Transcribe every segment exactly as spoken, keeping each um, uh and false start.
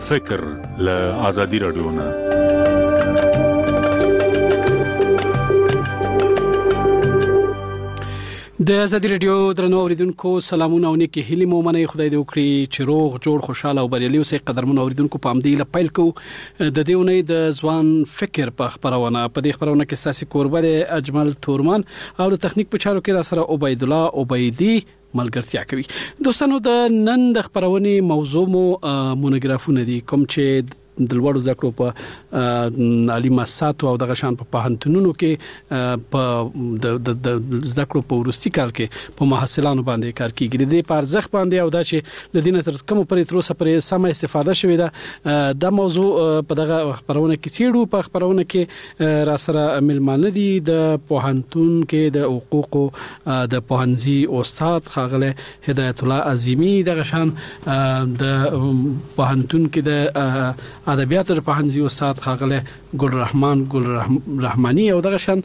فکر له آزادي رادیو نه. د آزادي رادیو درنو اوریدونکو سلامونه او نیکی هیله مو منئ. خدای دې وکړي چې روغ جوړ خوشاله او بریالي اوسئ. قدرمن اوریدونکو په امدی له پیل کو د دې ونې د ځوان فکر په خبرونه په دې خبرونه کې ساسي قربت اجمل تورمان او د تخنیک په چارو کې را سره عبید الله عبیدی ملګرتیا کوي. دوستانو د نن د خبرونې موضوع مو مونوګرافونه دي کوم چې د لوړو زده کړو په عالي مؤسساتو او دغه شان په پوهنتونونو کې په د د زده کړو په وروستي کال کې په محصلانو باندې کار کیږي. د دې په ارزښت باندې او دا چې د دینه تر کومه پرې تر اوسه پرې سم استفاده شوې ده د موضوع په دغه خبرونه کې چیرو په خبرونه کې را سره ملمانه دي د پوهنتون کې د حقوقو د پوهنځي استاد خاغله هدایت الله عظیمی دغه شان د پوهنتون کې د ادبیات په پوهنځي استاد خاغله ګل رحمان ګل رحمانی او دغه شان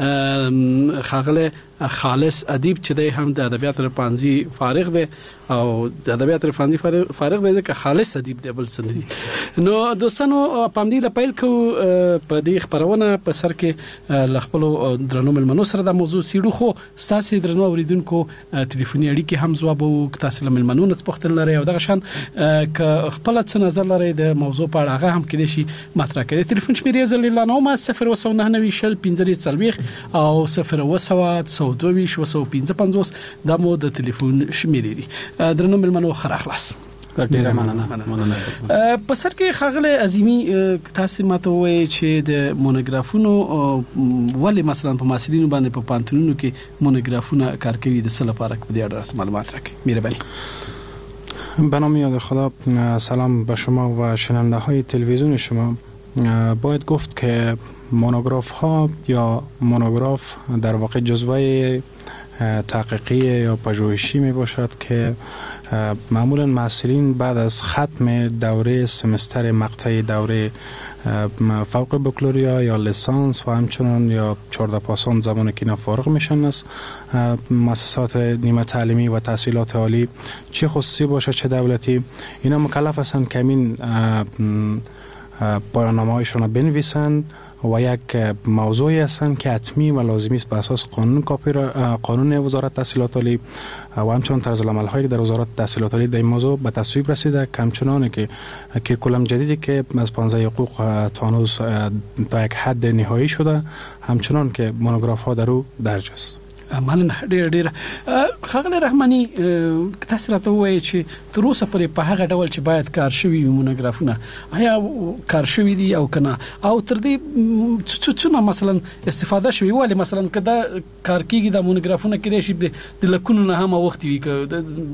خاغله خالص ادیب چې دی هم د ادبیات په پوهنځي فارغ دی او د ادبیات په پوهنځي فارغ دی که خالص ادیب دی بل څه دی. نو دوستانو په امدی له پیل کو په دې خبرونه په سر کې لخپلو درنو ملمنو سره د موضوع سیړو خو ساسي درنو اوریدونکو ټلیفوني اړیکې هم ځواب او تاسو له ملمنو نه پوښتنه لري او دغه شان ک خپل څه نظر لري د موضوع په اړه هغه هم کېدې شي مطرح کړي. ټلیفون شمیرې زلیلا نو ما صفر و صفر نه نوي شل پنځه څلويخ او صفر و صفر دوه و سو پنځه پنځوس د مو د ټلیفون شمیرې دي. درنو ملمنو خره خلاص ډیره مننه مننه په سر کې خاغله عظیمی تاسو ماته وایي چې د مونوګرافونو ولې مثلا په محصلینو باندې په پانتونونو کې مونوګرافونه کار کوي د څه لپاره په دې اړه معلومات راکړئ. مهرباني. به نام یاد خدا سلام به شما و شنونده های تلویزیون شما. باید گفت که مونوگراف ها یا مونوگراف در واقع جزوه تحقیقی یا پژوهشی می باشد که معمولا محصلین بعد از ختم دوره سمستر مقطع دوره فوق بکالوریا یا لیسانس و همچنان یا چهارده پاسان زمانی که اینا فارغ میشن از مؤسسات نیمه تعلیمی و تحصیلات عالی چه خصوصی باشه چه دولتی اینا مکلف هستند که این پایان‌نامه هایشون رو بنویسن و یک موضوعی هستند که حتمی و لازمی است به اساس قانون کاپی قانون وزارت تحصیلات عالی و همچنان طرز العمل هایی در وزارت تحصیلات عالی در این موضوع به تصویب رسیده که همچنان که کریکولم جدیدی که از پانزده حقوق تا هنوز تا یک حد نهایی شده همچنان که مونوگراف ها در او درج است. مننه ډیر ډیر. خاغله رحمانی تاسو راته وایي چې تر اوسه پرې په هغه ډول چې باید کار شوی مونوګرافونه آیا کار شوی دي او کنه او تر دې څونه مثلا استفاده شوی ولی مثلا کدا کار کیږي د مونوګرافونه کې شي د لکونو نه هم وخت وی ک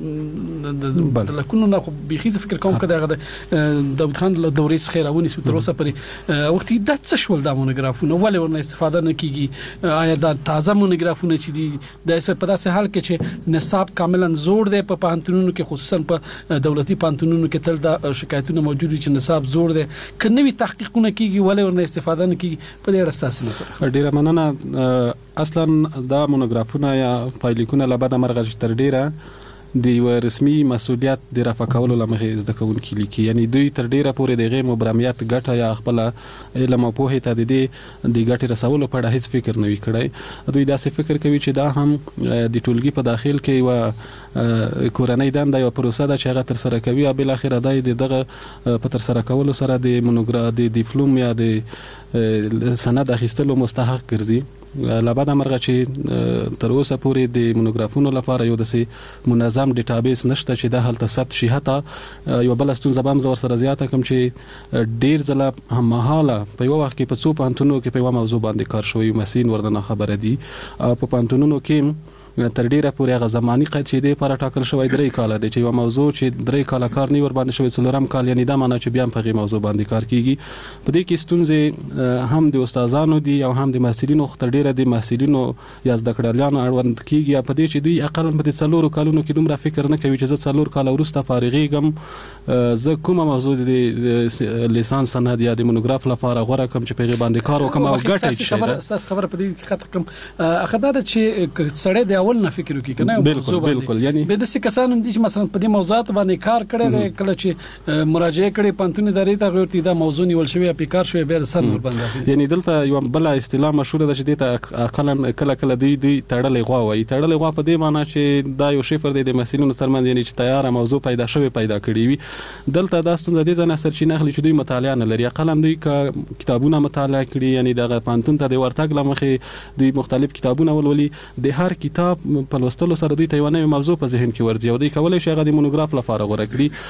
د لکونو نه خو بيخي فکر کوم کدا د داود خان له دورې څخه راونی سو تر اوسه پرې وخت د څه شول د مونوګرافونه ولی ورنه استفاده نه کیږي. آیا د تازه مونوګرافونه چې دي د څه په داسې حال کې چې نصاب کاملا زوړ دی په پانتونونو کې خصوصا په دولتي پانتونونو کې تل د شکایتونو موجود دي چې نصاب زوړ دی که نوي تحقیقونه کیږي ولې ورنه استفاده نه کیږي په دې اړه تاسو نظر. ډیره مننه. اصلا دا مونوګرافونه یا پایلیکونه لبد مرغه تر ډیره د یو رسمي مسولیت د رفع کولو لمخې زده کوونکي لیکي یعنی دوی تر ډیره پورې د غیر مبرمیت ګټه یا خپل علم او پوهه ته د دې د ګټې رسولو په اړه هیڅ فکر نه وی کړی. دوی داسې فکر کوي چې دا هم د ټولګي په داخل کې یو کورنۍ دنده یو پروسه ده چې هغه تر سره کوي او بل اخر د دغه په تر سره کولو سره د مونوګراف د ډیپلوم یا د سند اخیستلو مستحق ګرځي. لبد مرغه چې تر اوسه پورې د مونوګرافونو لپاره یو داسې منظم ډیټابیس نشته چې د هلته ثبت شي. حتی یو بل ستونزه به هم زور سره زیاته کوم چې ډیر ځله هم مهاله په یو وخت کې په څو پانتونو کې په یو موضوع باندې کار شوی مسین ورنه خبره دي او په پانتونونو کې تر ډیره پورې هغه زمانی قید چې دی پر ټاکل شوی درې کال دی چې یو موضوع چې درې کال کار نه ور باندې شوی څلورم کال یعنی دا معنی چې بیا په غي موضوع باندې کار کیږي. په دې کې ستونزې هم د استادانو دي او هم د محصلینو تر ډیره د محصلینو یا زده کړیالانو اړوند کیږي په دې چې دوی اقل په څلورو کالونو کې دومره فکر نه کوي چې زه څلور کال وروسته فارغېږم زه کومه موضوع د لیسانس سند یا د مونوګراف لپاره غوړه کوم چې په غي باندې کار وکم او ګټه شي. خبر اساس خبر په دې کې خاطر کوم اخدار چې سړی د اول نه فکر وکړي کنه بالکل بالکل یعنی به د کسانو دي چې مثلا په دې موضوعات باندې کار کړي د کله چې مراجعه کړي پانتون ادارې ته غوړتي دا موضوع نیول شوی په کار شوی به سر ور باندې یعنی دلته یو بل اصطلاح مشهوره ده چې د اقلا کله کله دوی دوی تړلې غوا وایي تړلې غوا په دې معنی چې دا یو شفر دی د مسلمانانو ترمنځ یعنی چې تیار موضوع پیدا شوی پیدا کړی وي دلته دا ستونزه دي ځنه سرچینه اخلي چې دوی مطالعه نه لري اقلا دوی کتابونه مطالعه کړي یعنی د پانتون ته د ورتګ لمخې دوی مختلف کتابونه ولولي د هر کتاب په لوستلو سره دوی ته یو نوې موضوع په ذهن کې ورځي او دوی کولای شي هغه د مونوګراف لپاره غوړه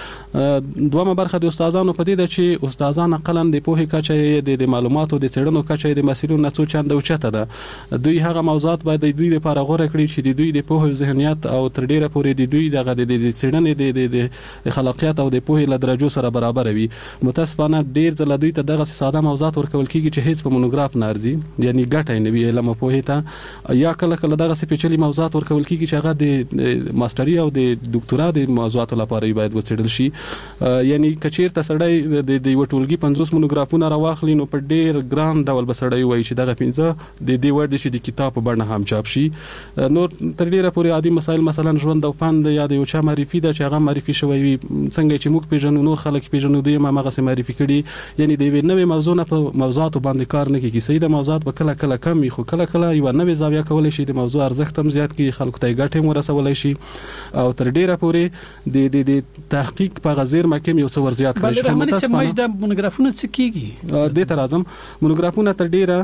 کړي دومره برخه د استادانو په دې ده چې استادان اقلا د پوهې کچه د معلوماتو د څېړنو کچه د مسلمانانو نه څو چنده اوچته ده دوی هغه موضوعات باید د دوی لپاره غوړه کړي چې د دوی د پوهې ذهنیت او تر ډیره پورې د دوی دغه د څېړنې د خلاقیت او د پوهې له درجو سره برابر وي متاسفانه ډیر ځله دوی ته دغه ساده موضوعات ورکول کیږي چې هیڅ په مونوګراف نه ارزي یعنی ګټه نه وي علم پوهې ته یا کله کله دغه سپیشلی موضوعات ورکول کیږي چې هغه د ماستری او د ډاکټرا د موضوعاتو لپاره باید وڅېړل شي یعنی کچیر ته سړی د د وټولګي پنځوس مونوګرافونه راواخلي نو په ډیر ګران ډول بسړی وایي چې دغه پنځه د دې ورد شي د کتاب په بڼه هم چاپ شي نور تر ډیره پورې عادي مسایل مثلا ژوند او فن یا د یو چا معرفي ده چې هغه معرفي شوی وي څنګه چې موږ پیژنو نور خلک پیژنو دوی ما هغه سم معرفي کړي یعنی د نوې موضوع نه په موضوعات باندې کار نه کیږي سیده موضوعات په کله کله کم خو کله کله یو نوې زاویه کولای شي د موضوع ارزښت هم زیات کړي خلکو ته ګټه ورسولای شي او تر ډیره پورې د د د تحقیق په غزیر مکم یو څو ور زیات کړي بل رحماني سمج د مونوګرافونو څه کیږي د تر اعظم مونوګرافونه تر ډیره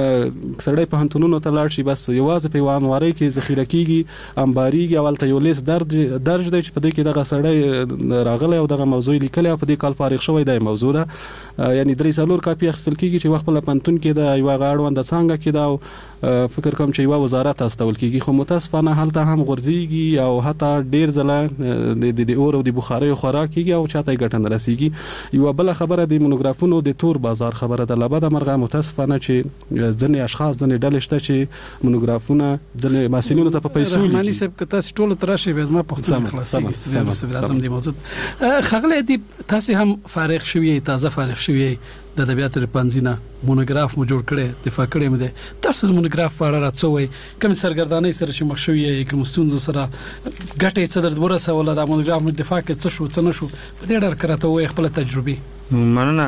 سړی په هنتونونو ته لاړ شي بس یوازې په وانواري کې ذخیره کیږي انباريږي اولته یو لیست درج درج دی چې په دې کې دغه سړی راغلی او دغه موضوع لیکلی او په دې کال فارغ شوی دی موضوع ده یعنی درې څلور کاپي اخیستل کیږي چې وخت په پنتون کې د یو غاړوند څنګه کې دا فکر کوم چې یو وزارت استول کیږي خو متاسفانه هلته هم غورځيږي او حتی ډیر ځله د د اور او د بخاري خوراک کیږي او چاته ګټه نه رسیږي یو بل خبره د مونوګرافونو د تور بازار خبره ده لبد مرغه متاسفانه چې ځنې اشخاص ځنې ډلې شته چې مونوګرافونه ځنې مسلمانانو ته په پیسو لیکي رحماني صاحب که تاسو ټول تراشي به زما پښتون خلاصي سبب سبب اعظم دی موضوع خغله دی تاسو هم فارغ شوی تازه فارغ شوی د ادبیات رپانځینا مونوګراف مو جوړ کړي دفاع کړي مده تاسو د مونوګراف په اړه راڅوي کوم سرګردانۍ سره چې مخ شوی کوم ستونزو سره ګټه څه در ورسه ولا د مونوګراف مو دفاع کې څه شو څه نه شو په دې ډول کراته وي خپل تجربه مننه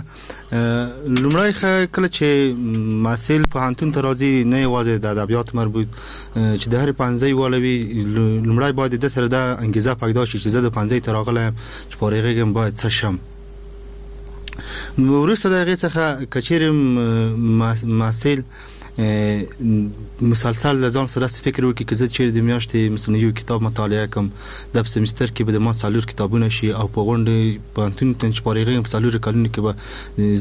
لومړی کله چې محصل په هانتون ته راځي نه یوازې د ادبیات مربوط چې د هر پنځه والوي لومړی باید د سره د انګیزه پیدا شي چې زه د پنځه ته راغلم چې پارېږم باید څه شم ورسته دغه څخه کچېرم محصل مسلسل ځان سره فکر وکړي چې زه چې د میاشتې مثلا یو کتاب مطالعه کوم د سمستر کې به د ما څلور کتابونه شي او په غونډه پانتون ته چې پارېږم په څلور کلونو کې به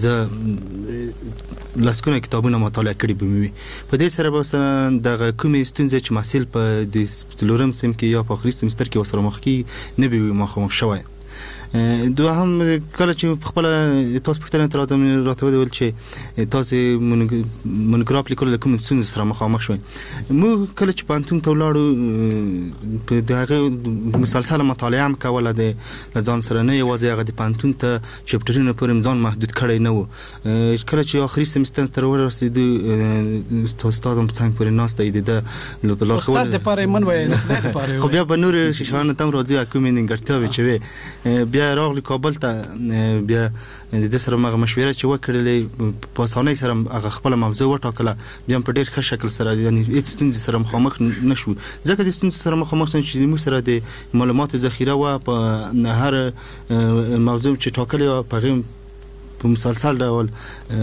زه لاسکونه کتابونه مطالعه کړي به وي په دې سره به مثلا دغه کومې ستونزې چې محصل په د څلورم سم کې یا په آخري سمستر کې وسره مخ کې نه به مخامخ شوی دوه هم کله چې خپل تاسو پښتنه تر راته راته ول چې تاسو مونوګراف لیکل کوم څه سره مخامخ شوي مو کله چې پانتون ته ولاړو په دغه مسلسل مطالعه هم کوله د ځان سره نه یوازې هغه د پانتون ته چپټرونه پورې ځان محدود کړی نه و کله چې آخري سمستر تر ورسېدو استاد هم څنګه پورې ناست دی د په لار استاد د پاره من وای خو بیا به نور شیشان تم راځي کوم نیمګړتیا وي بیا راغلی کابل ته بیا د دې سره مغه مشوره چې وکړلې په اسانۍ سره هغه خپل موضوع وټاکله بیا په ډېر ښه شکل سره یعنی هیڅ ستونزې سره مخامخ نشو ځکه د ستونزې سره مخامخ چې موږ سره د معلوماتو ذخیره و په هر موضوع چې ټاکلې په غیم په مسلسل ډول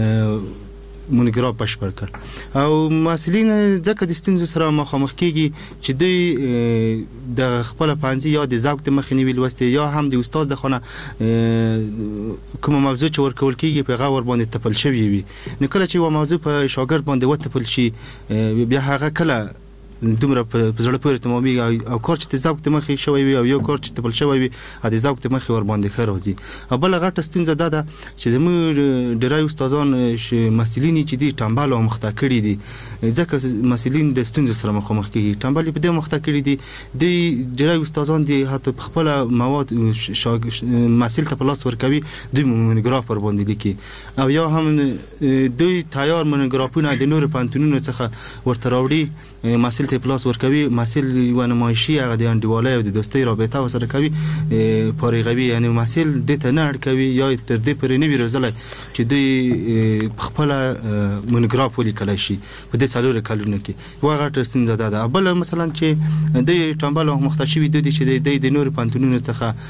مونوګراف بشپړ کړ او مسلین ځکه د ستونزې سره مخامخ کیږي چې دوی د خپل پانځي یا د ذوق د مخې نیول وسته یا هم د استاد د خونه کوم موضوع چې ورکول کیږي په غور باندې تپل شوی وي نو کله چې و موضوع په شاګرد باندې وتپل شي بیا هغه کله دومره په زړه پورې تمامي او کار چې د ذوق د مخې شوی وي او یو کار چې تپل شوی وي د ذوق د مخې ور باندې ښه راځي او بل غټه ستونزه دا ده چې زموږ ډېری استادان مسلین چې دي ټمبل او مخته کړي دي ځکه مسلین د ستونزې سره مخامخ کیږي ټمبل په دې مخته کړي دي د ډېری استادان دي حتی خپل مواد مسل ته پلاس ورکوي دوی مونوګراف ور باندې لیکي او یا هم دوی تیار مونوګرافونه د نور پانتونونو څخه ورته راوړي مسل محصل ته پلاس ورکوي محصل یو نمایشي هغه د انډیوالۍ او د دوستۍ رابطه وسره کوي فارغوي یعنی محصل د ته نه اړ کوي یا تر دې پرې نه وي روزلای چې دوی خپل مونوګراف ولیکلی شي په دې څلور کلونو کې یوه غټه ستونزه دا ده. بله مثلا چې دوی ټامبل او مخته شوي دوی چې دوی د نورو پوهنتونونو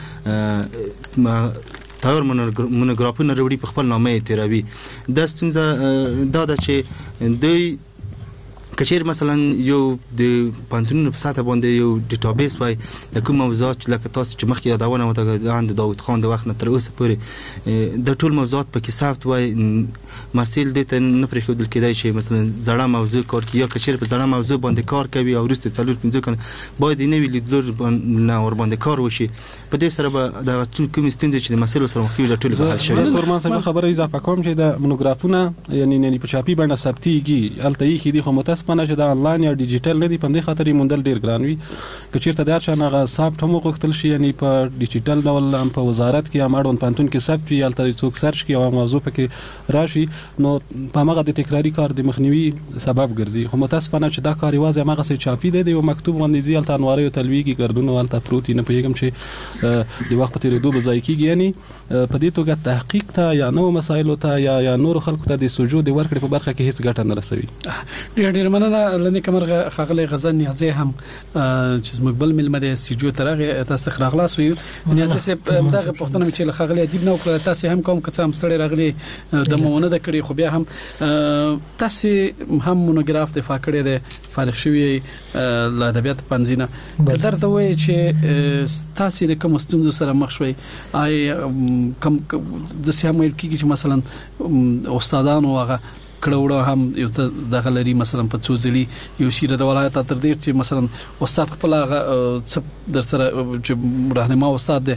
څخه تاور مونوګرافونه وروړي په خپل نامه یې تیروي. دا ستونزه دا ده چې دوی کچیر مثلا یو د پانتونونو په ساته باندې یو ډیټابیس وای د کوم موضوعات لکه تاسو چې مخکې یادونه وته د داوود خان د وخت نه تر اوسه پورې د ټول موضوعات په کې ثبت وای محصل د ته نه پرېښودل کېدای چې مثلا زړه موضوع کار کوي یا کچیر په زړه موضوع باندې کار کوي او وروسته څلور پنځه کال باید نه ویل لیدلور نه ور باندې کار وشي. په دې سره به د ټول کوم ستوندې چې د مسلو سره مخ کېږي ټول به حل شي. تورمان صاحب خبره اضافه کوم چې د مونوګرافونه یعنی نه په چاپی باندې ثبتيږي الته یې خېدي خو متاسفانه چې د انلاین یا ډیجیټل نه دی په دې خاطر موندل ډیر ګران وي. که چیرته دا چې هغه ثبت هم غوښتل شي یعنی په ډیجیټل ډول هم په وزارت کې هم اړوند پانتون کې ثبت وي الته څوک سرچ کوي او موضوع پکې راشي نو په هغه د تکراری کار د مخنیوي سبب ګرځي. خو متاسفانه چې دا کار یوازې هغه څه چاپی دی او مکتوب باندې ځي الته انواري او تلویږي ګردونه الته پروت نه پیګم چې د وخت په تیریدو به ځای کیږي. یعنی په دې توګه تحقیق ته یا نو مسایل ته یا یا نور خلکو ته د سوجود ورکړې په برخه کې هیڅ ګټه نه رسوي. ډیر ډیر مننه لنی کمرغه خغلی غزل نیازی هم چې مقبل ملمه د استودیو ترغه تاسو خراغلاس وي نیازی سه دغه پښتنه چې خغلی ادیب نو کړ تاسو هم کوم کڅام سړی راغلی د مونږ د کړي خو بیا هم تاسو هم مونوګراف دفاع کړی د فارغ شوی ل ادبیات پنځینه کله ته وای چې تاسو د کوم ستونزو سره مخ شوي آی کم د سیمه کې چې مثلا استادانو هغه کړهوړه هم یو ته دغه لري مثلا په څوځلي یو شیره د ولایت تر دې چې مثلا استاد خپل هغه در سره چې راهنما استاد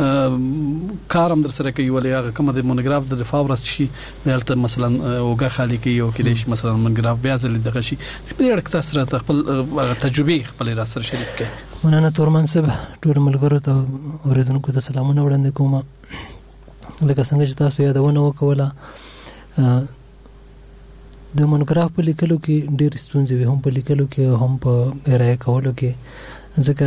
کارم در سره کوي ولې هغه کوم د مونوګراف د فاورس شي دلته مثلا اوګه خالی کوي او کې شي مثلا مونوګراف بیا ځل دغه شي په دې اړه تاسو سره خپل تجربه خپل را سره شریک کړئ. مننه تورمان صاحب ټول ملګرو ته اوریدونکو ته سلامونه وړاندې کوم. لکه څنګه چې تاسو یادونه وکوله د مونوګراف په لیکلو کې ډېر ستونزې وي هم په لیکلو کې هم په ارائه کولو کې ځکه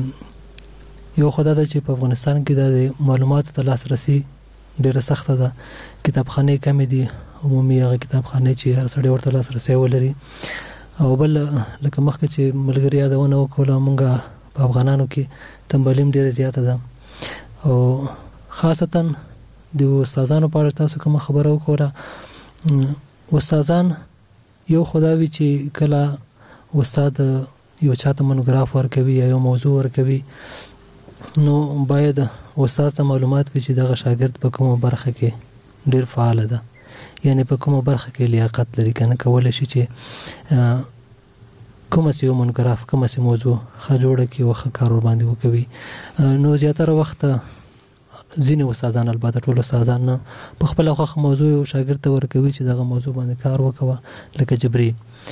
چې یو خدای د چې په افغانستان کې د معلوماتو ته لاسرسي ډېره سخته ده. کتابخانې کمې دي عمومي هغه کتابخانې چې هر سړی ورته لاسرسي ولري او بل لکه مخکې چې ملګري یادونه وکوله مونږ په افغانانو کې تنبلیم ډېره زیاته ده او خاصتا د استادانو په اړه تاسو کوم خبره وکوله. استادان یو خدای چې کله استاد یو چاته مونوګراف ورکوي یا یو موضوع ورکوي نو باید استاد ته معلومات وي چې دغه شاګرد په کومه برخه کې ډیر فعال ده یعنی په کومه برخه کې لیاقت لري کنه کولای شي چې کومه سی مونوګراف کومه سی موضوع ښه جوړه کی او ښه کار ور باندې وکوي. نو زیاتره وخت ځینې استادان البته ټول استادان نه په خپل خوښه موضوع او شاګرد ته ورکوي چې دغه موضوع باندې کار وکوه لکه جبري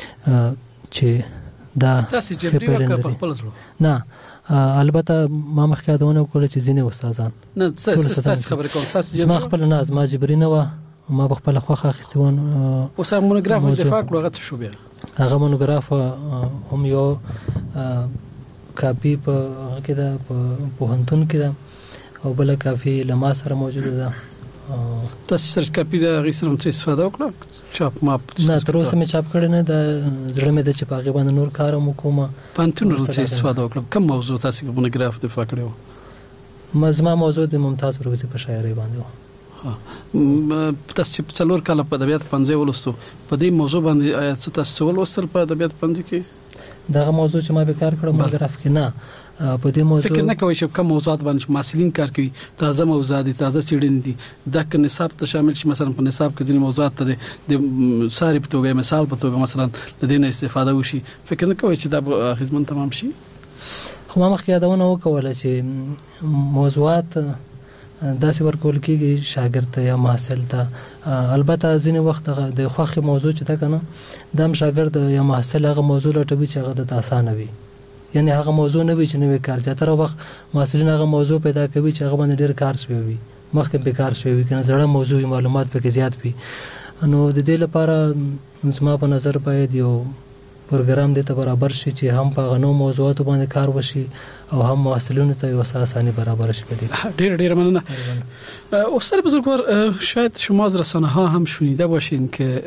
چې دا تاسو جبري ورکه په خپل ځړو نه البته ما مخکې یادونه وکړه چې ځینې استادان نه تاسو خبر کوم تاسو جبري ما خپل نه ما جبري نه و ما په خپل خوښه اخیستون او سم مونوګراف دفاع کړو هغه شو بیا هغه مونوګراف هم یو کاپی په هغه کې دا په پوهنتون کې دا او بل کافي لما سره موجوده ده. تاسو سره کاپی د غیسرم څه استفاده وکړه چاپ ماپ نه تر اوسه مې چاپ کړی نه د زړه مې د چپاغي باندې نور کار مو کومه پانتون څه استفاده وکړه کوم موضوع تاسو په مونوګراف دفاع کړو؟ مزما موضوع د ممتاز پرویزي په شاعري باندې ها تاسو چې څلور کاله په ادبیات پنځه ولستو په دې موضوع باندې آیا تاسو ولوستل په ادبیات پنځه کې دغه موضوع چې ما به کار کړم مونوګراف کې نه په دې موضوع فکر نه کوي چې کوم موضوعات باندې محصلین کار کوي تازه موضوعات دي تازه څېړنې دي دا که نصاب ته شامل شي مثلا په نصاب کې ځینې موضوعات ته د ساري په توګه مثال په توګه مثلا د دې نه استفاده وشي فکر نه کوي چې دا خدمت تمام شي. خو ما مخکې یادونه وکوله چې موضوعات داسې ورکول کېږي شاګرد ته یا محصل ته البته ځینې وخت د خوښې موضوع چې ده که نه دا هم شاګرد یا محصل هغه موضوع لټوي چې هغه د اسانه وي یعنی هغه موضوع نه وي چې نوې کار زیاتره وخت محصلین هغه موضوع پیدا کوي چې هغه باندې ډېر کار شوی وي مخکې به کار شوی وي کنه زړه موضوع معلومات پکې زیات وي. نو د دې لپاره زما په نظر باید یو پروګرام دې ته برابر شي چې هم په غنو موضوعاتو باندې کار وشي او هم محصلینو ته یو اساساني برابر شي. ډیر ډیر مننه. استاد بزرگوار، شاید شما از رسانه ها هم شنیده باشین که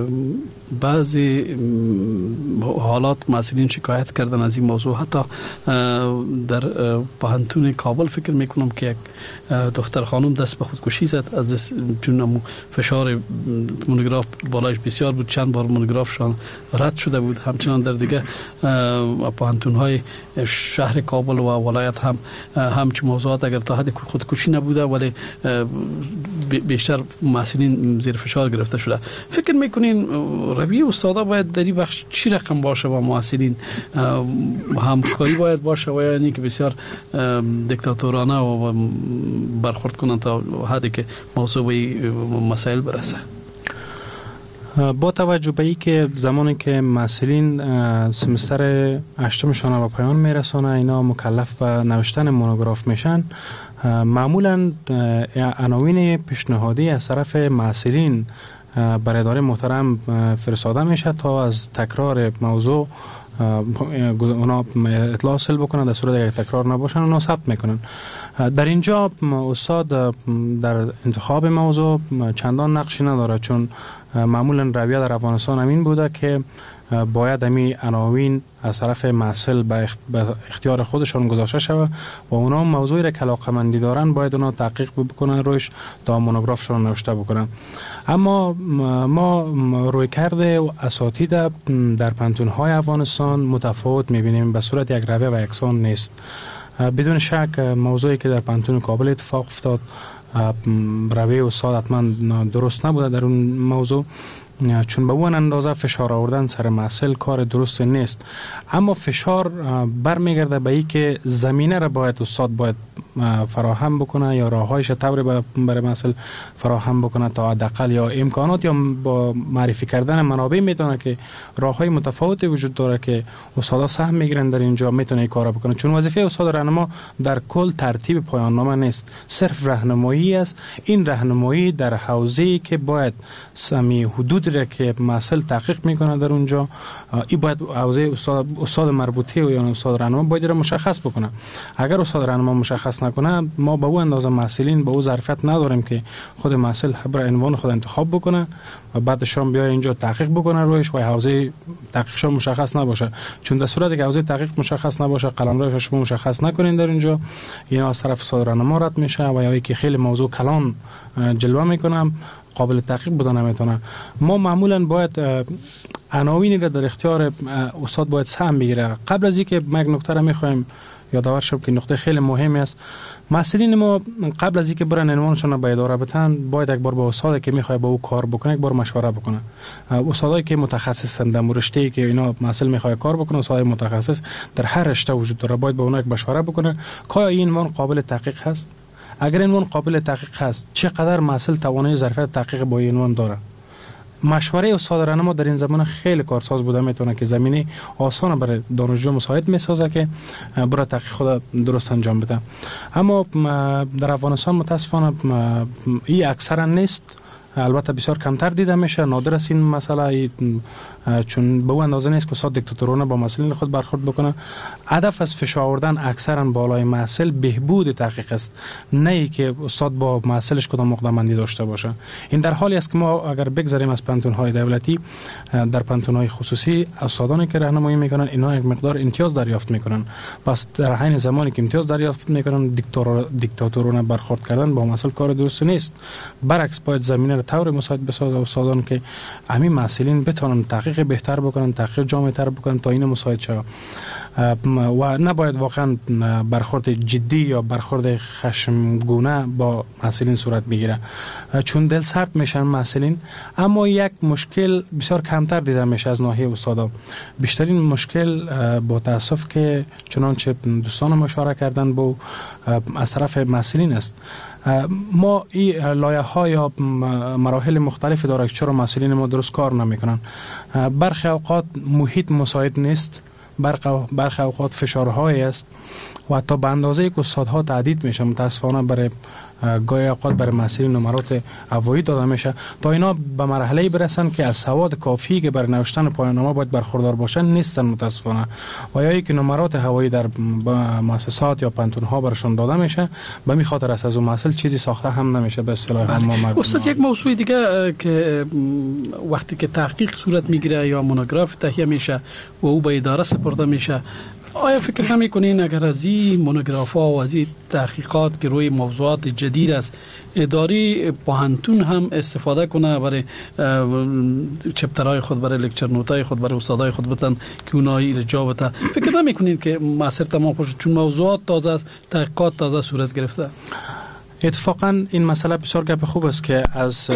بعضی حالات محصلین شکایت کردن از این موضوع. حتی در پهنتون کابل فکر میکنم که یک دختر خانم دست به خودکشی زد از چون فشار مونوگراف بالایش بسیار بود. چند بار مونوگرافشان رد شده بود. همچنان در دیگه پهنتون های شهر کابل و ولایت هم همچین موضوعات اگر تا حد خودکشی نبوده ولی بیشتر محصلین زیر فشار گرفته شده. فکر میکنین رویه استادا باید در این بخش چی رقم باشه با محصلین؟ همکاری باید باشه و یعنی که بسیار دیکتاتورانه و برخورد کنند تا حدی که موضوع به مسائل برسه؟ با توجه به اینکه زمانی که محصلین سمستر هشتمشان به پایان میرسونه اینا مکلف به نوشتن مونوگراف میشن، معمولا عناوین پیشنهادی از طرف محصلین برای اداره محترم فرستاده میشه تا از تکرار موضوع اونا اطلاع حاصل بکنن. در صورت اگر تکرار نباشن اونا ثبت میکنن. در اینجا استاد در انتخاب موضوع چندان نقشی نداره، چون معمولا رویه در افغانستان همین بوده که باید همی عناوین از طرف محصل به اختیار خودشان گذاشته شود و اونا موضوعی را که علاقه‌مندی دارن باید اونا تحقیق بکنن روش تا مونوگرافشون نوشته بکنن. اما ما روی کرده و اساتید در پانتون‌های افغانستان متفاوت می‌بینیم، به صورت یک رویه و یکسان نیست. بدون شک موضوعی که در پانتون کابل اتفاق افتاد رویه استاد حتما درست نبوده در اون موضوع، چون به اون اندازه فشار آوردن سر محصل کار درست نیست. اما فشار برمیگرده به این که زمینه را باید استاد باید فراهم بکنه یا راههایش طوری برای محصل فراهم بکنه تا حداقل یا امکانات یا با معرفی کردن منابع میتونه که راههای متفاوتی وجود داره که استادا سهم میگیرن در اینجا میتونه این کارا بکنه. چون وظیفه استاد راهنما در کل ترتیب پایان نامه نیست، صرف راهنمایی است. این راهنمایی در حوزه‌ای که باید سمی حدود را که محصل تحقیق میکنه در اونجا، این باید حوزه استاد استاد مربوطه و یا استاد راهنما باید را مشخص بکنه. اگر استاد راهنما مشخص نکنه ما به اون اندازه محصلین به اون ظرفیت نداریم که خود محصل برای عنوان خود انتخاب بکنه و بعدش هم بیای اینجا تحقیق بکنه رویش و حوزه تحقیقش مشخص نباشه. چون در صورتی که حوزه تحقیق مشخص نباشه، قلمروش شما مشخص نکنین در اینجا، اینا از طرف استاد راهنما رد میشه و یا اینکه خیلی موضوع کلان جلوه میکنم قابل تحقیق بوده نمیتونه. ما معمولا باید عناوینی را در اختیار استاد باید سهم بگیره. قبل از اینکه ما یک نکته را میخوایم یادآور شم که نکته خیلی مهمی است، محصلین ما قبل از اینکه برن عنوانشون به اداره بدن باید یک بار با استادی که میخواد با او کار بکنه یک بار مشوره بکنه. استادایی که متخصصن در رشته‌ای که اینا محصل میخواد کار بکنه، استاد متخصص در هر رشته وجود داره، باید با اونها یک مشوره بکنه که آیا این عنوان قابل تحقیق هست. اگر این عنوان قابل تحقیق هست، چقدر محصل توانایی ظرفیت تحقیق با این عنوان داره. مشوره استاد راهنما در این زمینه خیلی کارساز بوده، میتونه که زمینه آسان برای دانشجو مساعد میسازه که برای تحقیق خود درست انجام بده. اما در افغانستان متاسفانه این اکثرا نیست، البته بسیار کمتر دیده میشه، نادر است این مسئله، چون به اون اندازه نیست که استاد دیکتاتورانه با مسئولین خود برخورد بکنه. هدف از فشار آوردن اکثرا بالای محصل بهبود تحقیق است، نه ای که استاد با محصلش کدام مقدماندی داشته باشه. این در حالی است که ما اگر بگذاریم از پانتون‌های دولتی، در پانتون‌های خصوصی استادانی که راهنمایی میکنن اینا یک مقدار امتیاز دریافت میکنن. پس در حین زمانی که امتیاز دریافت میکنن دیکتاتورانه برخورد کردن با محصل کار درست نیست. برعکس باید زمینه را طور مساعد بسازه استادان که همین محصلین بتونن تحقیق بهتر بکنن، تحقیق جامع‌تر بکنن تا این مساعد شود و نباید واقعا برخورد جدی یا برخورد خشمگونه با محصلین صورت بگیره، چون دل سرد میشن محصلین. اما یک مشکل بسیار کمتر دیده میشه از ناحیه استادا. بیشترین مشکل با تاسف که چنانچه دوستان اشاره کردن با از طرف محصلین است. ما این لایه ها یا مراحل مختلفی داره که چرا مسئولین ما درست کار نمیکنن. برخی اوقات محیط مساعد نیست، برخی اوقات فشارهایی است و تا به اندازه که استادها تعدید میشه متاسفانه برای گاهی اوقات برای مسئولین نمرات هوایی داده میشه تا اینا به مرحله برسن که از سواد کافی که برای نوشتن پایان‌نامه باید برخوردار باشن نیستن متاسفانه و یا که نمرات هوایی در مؤسسات یا پانتون‌ها برشون داده میشه به می خاطر است از اون مسئله چیزی ساخته هم نمیشه به اصطلاح هم. استاد یک موضوع دیگه که وقتی که تحقیق صورت میگیره یا مونوگراف تهیه میشه و او به اداره سپرده میشه، آیا فکر نمی‌کنین اگر از این مونوگراف‌ها و از این تحقیقات که روی موضوعات جدید است اداری پوهنتون هم استفاده کنه برای چپترهای خود، برای لکچر نوتای خود، برای استادای خود بتن که اونها ارجاع بده؟ فکر نمی‌کنین که مسیر تمام بشه چون موضوعات تازه است، تحقیقات تازه صورت گرفته؟ اتفاقا این مسئله بسیار گپ خوب است که از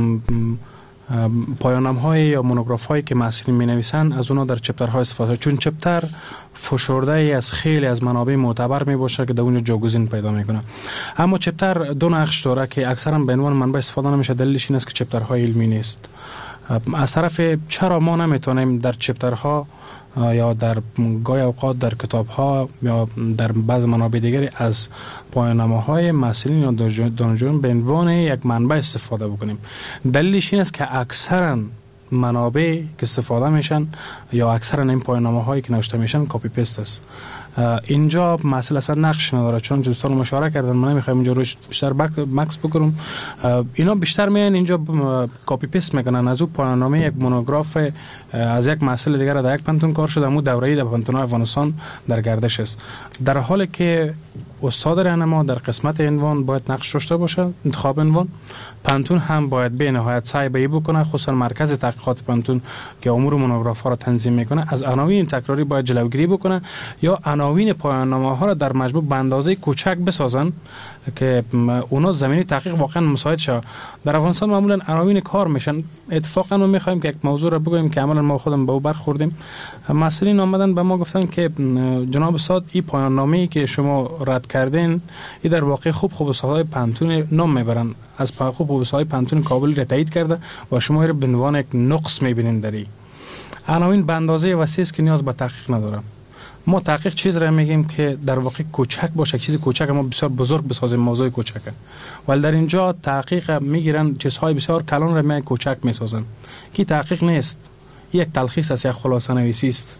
پایان‌نامه‌های یا مونوگراف‌هایی که محصلین می‌نویسن از اونها در چپترها استفاده، چون چپتر فشرده ای از خیلی از منابع معتبر میباشه که در اونجا جاگزین پیدا میکنه. اما چپتر دو نقش داره که اکثرا به عنوان منبع استفاده نمیشه. دلیلش این است که چپترهای علمی نیست. از طرف چرا ما نمیتونیم در چپترها یا در گاهی اوقات در کتاب‌ها یا در بعض منابع دیگری از پایان‌نامه‌های محصلین یا دانشجویان به عنوان یک منبع استفاده بکنیم؟ دلیلش این است که اکثرا منابع که استفاده میشن یا اکثرا این پایان‌نامه‌هایی که نوشته میشن کپی پیست است. اینجا مسئله اصلا نقش نداره، چون دوستان مشاوره کردن من نمیخوایم اینجا روش بیشتر مکس بکنم. اینا بیشتر میان اینجا کپی پیست میکنن از اون پایان‌نامه یک مونوگراف از یک مسئله دیگر در یک پانتون کار شده، امو دوره‌ای در پانتون‌های افغانستان در گردش است، در حالی که استاد راهنما در قسمت عنوان باید نقش داشته باشه، انتخاب عنوان. پانتون هم باید به نهایت سعی به بکنه، خصوصا مرکز تحقیقات پانتون که امور مونوگراف ها را تنظیم میکنه از عناوین تکراری باید جلوگیری بکنه یا عناوین پایان‌نامه ها را در مجموع به اندازه کوچک بسازن که اونا زمینه تحقیق واقعا مساعد شه. در افغانستان معمولا عناوین کار میشن. اتفاقا ما میخوایم که یک موضوع را بگویم که عملا ما خودمون به او برخوردیم. مسئولین اومدن به ما گفتن که جناب استاد این پایان نامه‌ای که شما رد کردین این در واقع خوب خوب استادای پانتون نام میبرن، از خوب خوب استادای پانتون کابل را تایید کرده و شما را به عنوان یک نقص میبینین. داری عناوین به اندازه وسیع است که نیاز به تحقیق نداره. ما تحقیق چیز را میگیم که در واقع کوچک باشه، چیز کوچک ما بسیار بزرگ بسازیم، موضوع کوچکه، ولی در اینجا تحقیق میگیرن چیزهای بسیار کلان را می کوچک میسازن که تحقیق نیست، یک تلخیص است، یک خلاصه نویسی است.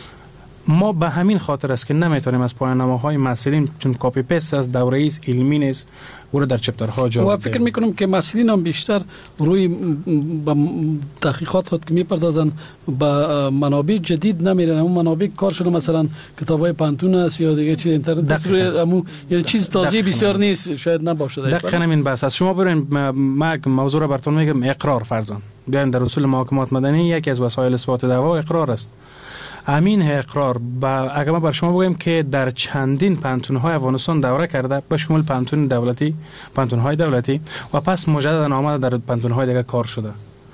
ما به همین خاطر است که نمیتونیم از پایان‌نامه‌های مسئولین چون کپی پیست از دوره است، علمی نیست، او را در چپترها جا و فکر میکنم که مسئولین هم بیشتر روی با تحقیقات خود که میپردازن با منابع جدید نمیرن. اون منابع کار شده مثلا کتابای پانتون است یا دیگه چیز اینترنت است، روی امو یعنی چیز تازه بسیار نیست، شاید نباشه. دقیقاً همین بس است. شما برین ما موضوع را براتون میگم، اقرار فرضاً بیاین در اصول محاکمات مدنی یکی از وسایل اثبات دعوا اقرار است. امین اقرار با اگر ما بر شما بگیم که در چندین پانتون‌های افغانستان دوره کرده به شمول پانتون دولتی، پانتون‌های دولتی و پس مجددا آمده در پانتون‌های دیگه کار شده،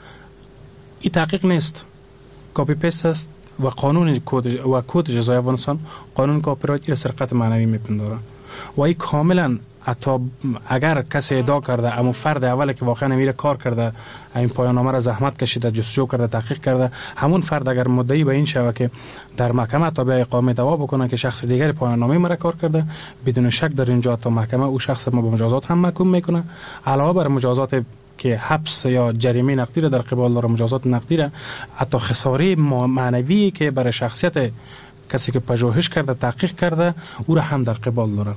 این تحقیق نیست، کپی پیست است و قانون کد و کد جزای افغانستان قانون کپی رایت را سرقت معنوی میپنداره و این کاملا حتی اگر کسی ادعا کرده اما فرد اولی که واقعا نمیره کار کرده، این پایان‌نامه را زحمت کشیده، جستجو کرده، تحقیق کرده، همون فرد اگر مدعی به این شوه که در محکمه تابع اقامه دعوا بکنه که شخص دیگری پایان‌نامه مرا کار کرده، بدون شک در اینجا تا محکمه او شخص ما به مجازات هم محکوم میکنه، علاوه بر مجازات که حبس یا جریمه نقدی را در قبال داره، مجازات نقدی را، حتی خساره معنوی که برای شخصیت کسی که پژوهش کرده، تحقیق کرده، او را هم در قبال داره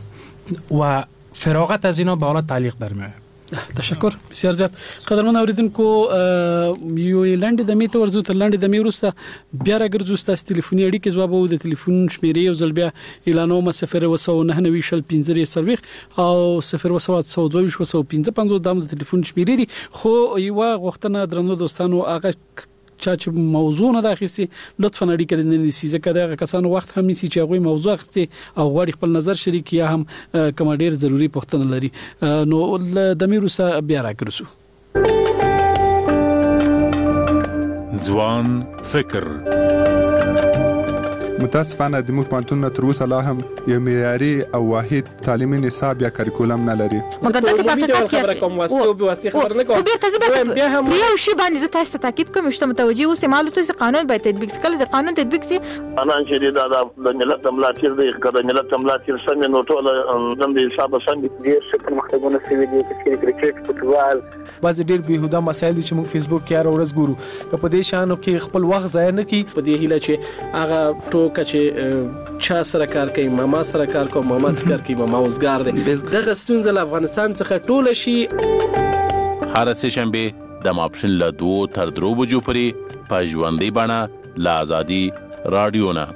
و فراغت از اینا به حالت تعلیق در میاد. تشکر بسیار زیات. قدرمن اوریدونکو یو لاندې د میته ورزو تر لاندې د می ورسته بیا راګرځو ستاسو ټلیفوني اړیکې ځواب او د ټلیفون شمیرې یو ځل بیا اعلانوم صفر وسو نه نوي شل پنځه سرویخ او صفر وسو څو دوه وسو پنځه پنځه د ټلیفون شمیرې دي. خو یو غوښتنه درنو دوستانو هغه چا چې موضوع نه داخسي لطفا اړیکه نه نیسي، ځکه دا کسانو وخت هم نیسي چې هغه موضوع اخستي او غواړي خپل نظر شریک یا هم کوم ډیر ضروری پوښتنه لري. نو د میروسه بیا راګرځو. ځوان فکر متاسفانه د موږ پوهنتون تر اوسه لا هم یو معیاري او واحد تعلیمي نصاب یا کریکولم نه لري. مګر دا خبره کوم واسطه او واسطه خبر نه کوم. بیا هم یو شی باندې زه تاسو ته تاکید کوم چې متوجي اوسئ معلومات چې قانون باید تطبیق شي. کله د قانون تطبیق شي انا چې دا د ملت ملاتړ دی کله ملت ملاتړ سم نو ټول د حساب سم دي چې پرمختګونه سوي دي چې کرکټ فوتبال بعض ډېر بهوده مسایل چې موږ فیسبوک کې هر ورځ ګورو که په دې شانو کې خپل وخت ضایع نه کړي. په دې هیله چې هغه ټوکه چې چا سره کار کوي ماما سره کار کوي ماما سره کار کوي ماما اوسګار دی دغه ستونزه له افغانستان څخه ټوله شي. هر سه شنبه د ماپښین له دوه تر درو بجو پورې په ژوندۍ بڼه له آزادي رادیو نه.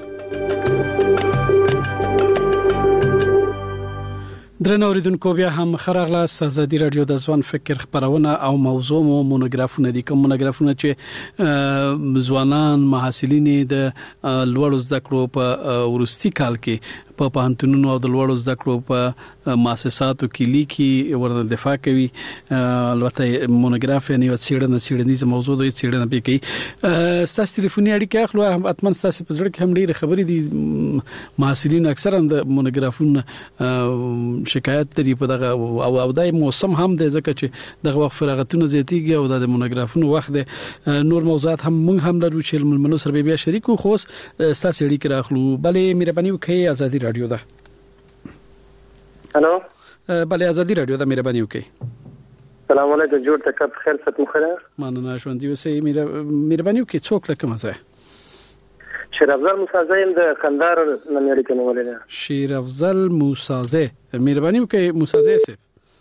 درنو اوریدونکو بیا هم خراغله آزادي رادیو د ځوان فکر خبرونه او موضوع مو مونوګرافونه دي کوم مونوګرافونه چې ځوانان محصلین د لوړو زده کړو په ورستي کال کې په پوهنتونونو او د لوړو زده کړو په مؤسساتو کې لیکي ورته دفاع کوي. البته مونوګراف یعنی څېړنه څېړنیز موضوع دی څېړنه به کوي. تاسو ټلیفوني اړیکه اخلو اتمن تاسو په ځړ کې هم ډېر خبرې دي محصلین اکثرا د مونوګرافونو شکایت لري په دغه او او دای موسم هم د ځکه چې دغه وخت فراغتونه زیاتیږي او د مونوګرافونو وخت د نور موضوعات هم موږ هم لرو چې ملمنو سره بیا شریکو خو تاسو اړیکه راخلو. بلې مهرباني وکړئ آزادي رادیو ده. هلو بلې آزادي رادیو ده مهرباني وکړئ. سلام علیکم جوړ تکب خیر فتم خیر مننه ژوندۍ اوسئ. مهرباني وکړئ څوک لکه مزه شیر افضل موسازه د قندهار نمبر کې نیولې ده. شیر افضل موسازه مهرباني وکړئ موسازه سه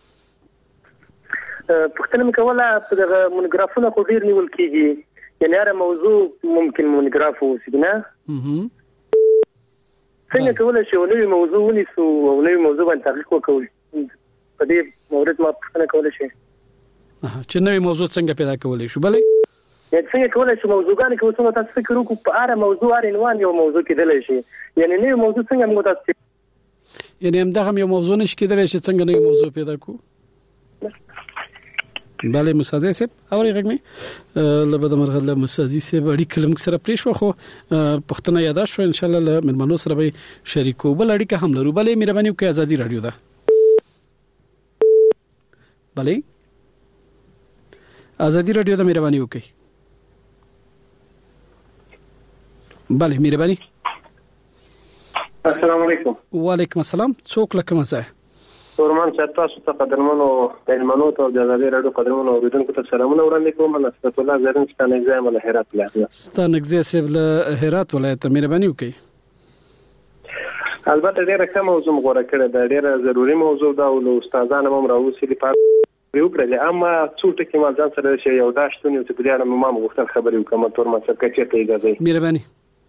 پښتنه مکوله په دغه مونوګرافونه خو ډیر نیول کیږي یعنی هر موضوع ممکن مونوګراف وسی نه څنګه کولای شو نوې موضوع ونیسو او نوې موضوع باندې تحقیق وکړو په دې مورد ما پښتنه کولای شي چې نوې موضوع څنګه پیدا کولای شو. بلې یعنی څنګه کولای شو موضوعګان کې وسمه تاسو فکر وکړو په اړه موضوع اړ عنوان یو موضوع کېدلی شي یعنی نوې موضوع څنګه موږ تاسو یعنی هم دغه یو موضوع نشي کېدلی چې څنګه نوې موضوع پیدا کو. بله مساعده سه اوري غږمه لبد مرغله مساعدي سه بړي کلم سره پریښو خو پښتنه یاد شو ان شاء الله مېلمنو سره به شریکو بل اړیکه هم لرو. بلې مهرباني وکړئ آزادي رادیو ده. بلې آزادي رادیو ده مهرباني وکړئ. بله مهرباني. السلام علیکم. وعلیکم السلام. څوک لکه مزه ورمان چې تاسو ته قدرمنو مېلمنو ته د آزادي رادیو قدرمنو اوریدونکو ته سلامونه وړاندې کوم. نصرت الله زرین ستانه ځم له هرات ولایت ستانه ځم له هرات ولایت مهرباني وکړئ. البته ډیره کوم موضوع غوړه کړه دا ډیره ضروری موضوع دا او استادانو هم راوځي په یو کړل اما څو ټکی ما ځان سره شي یو داشتون چې په دې اړه مې ما غوښتل خبرې وکم تور ما څه کې ته ایږي. مهرباني.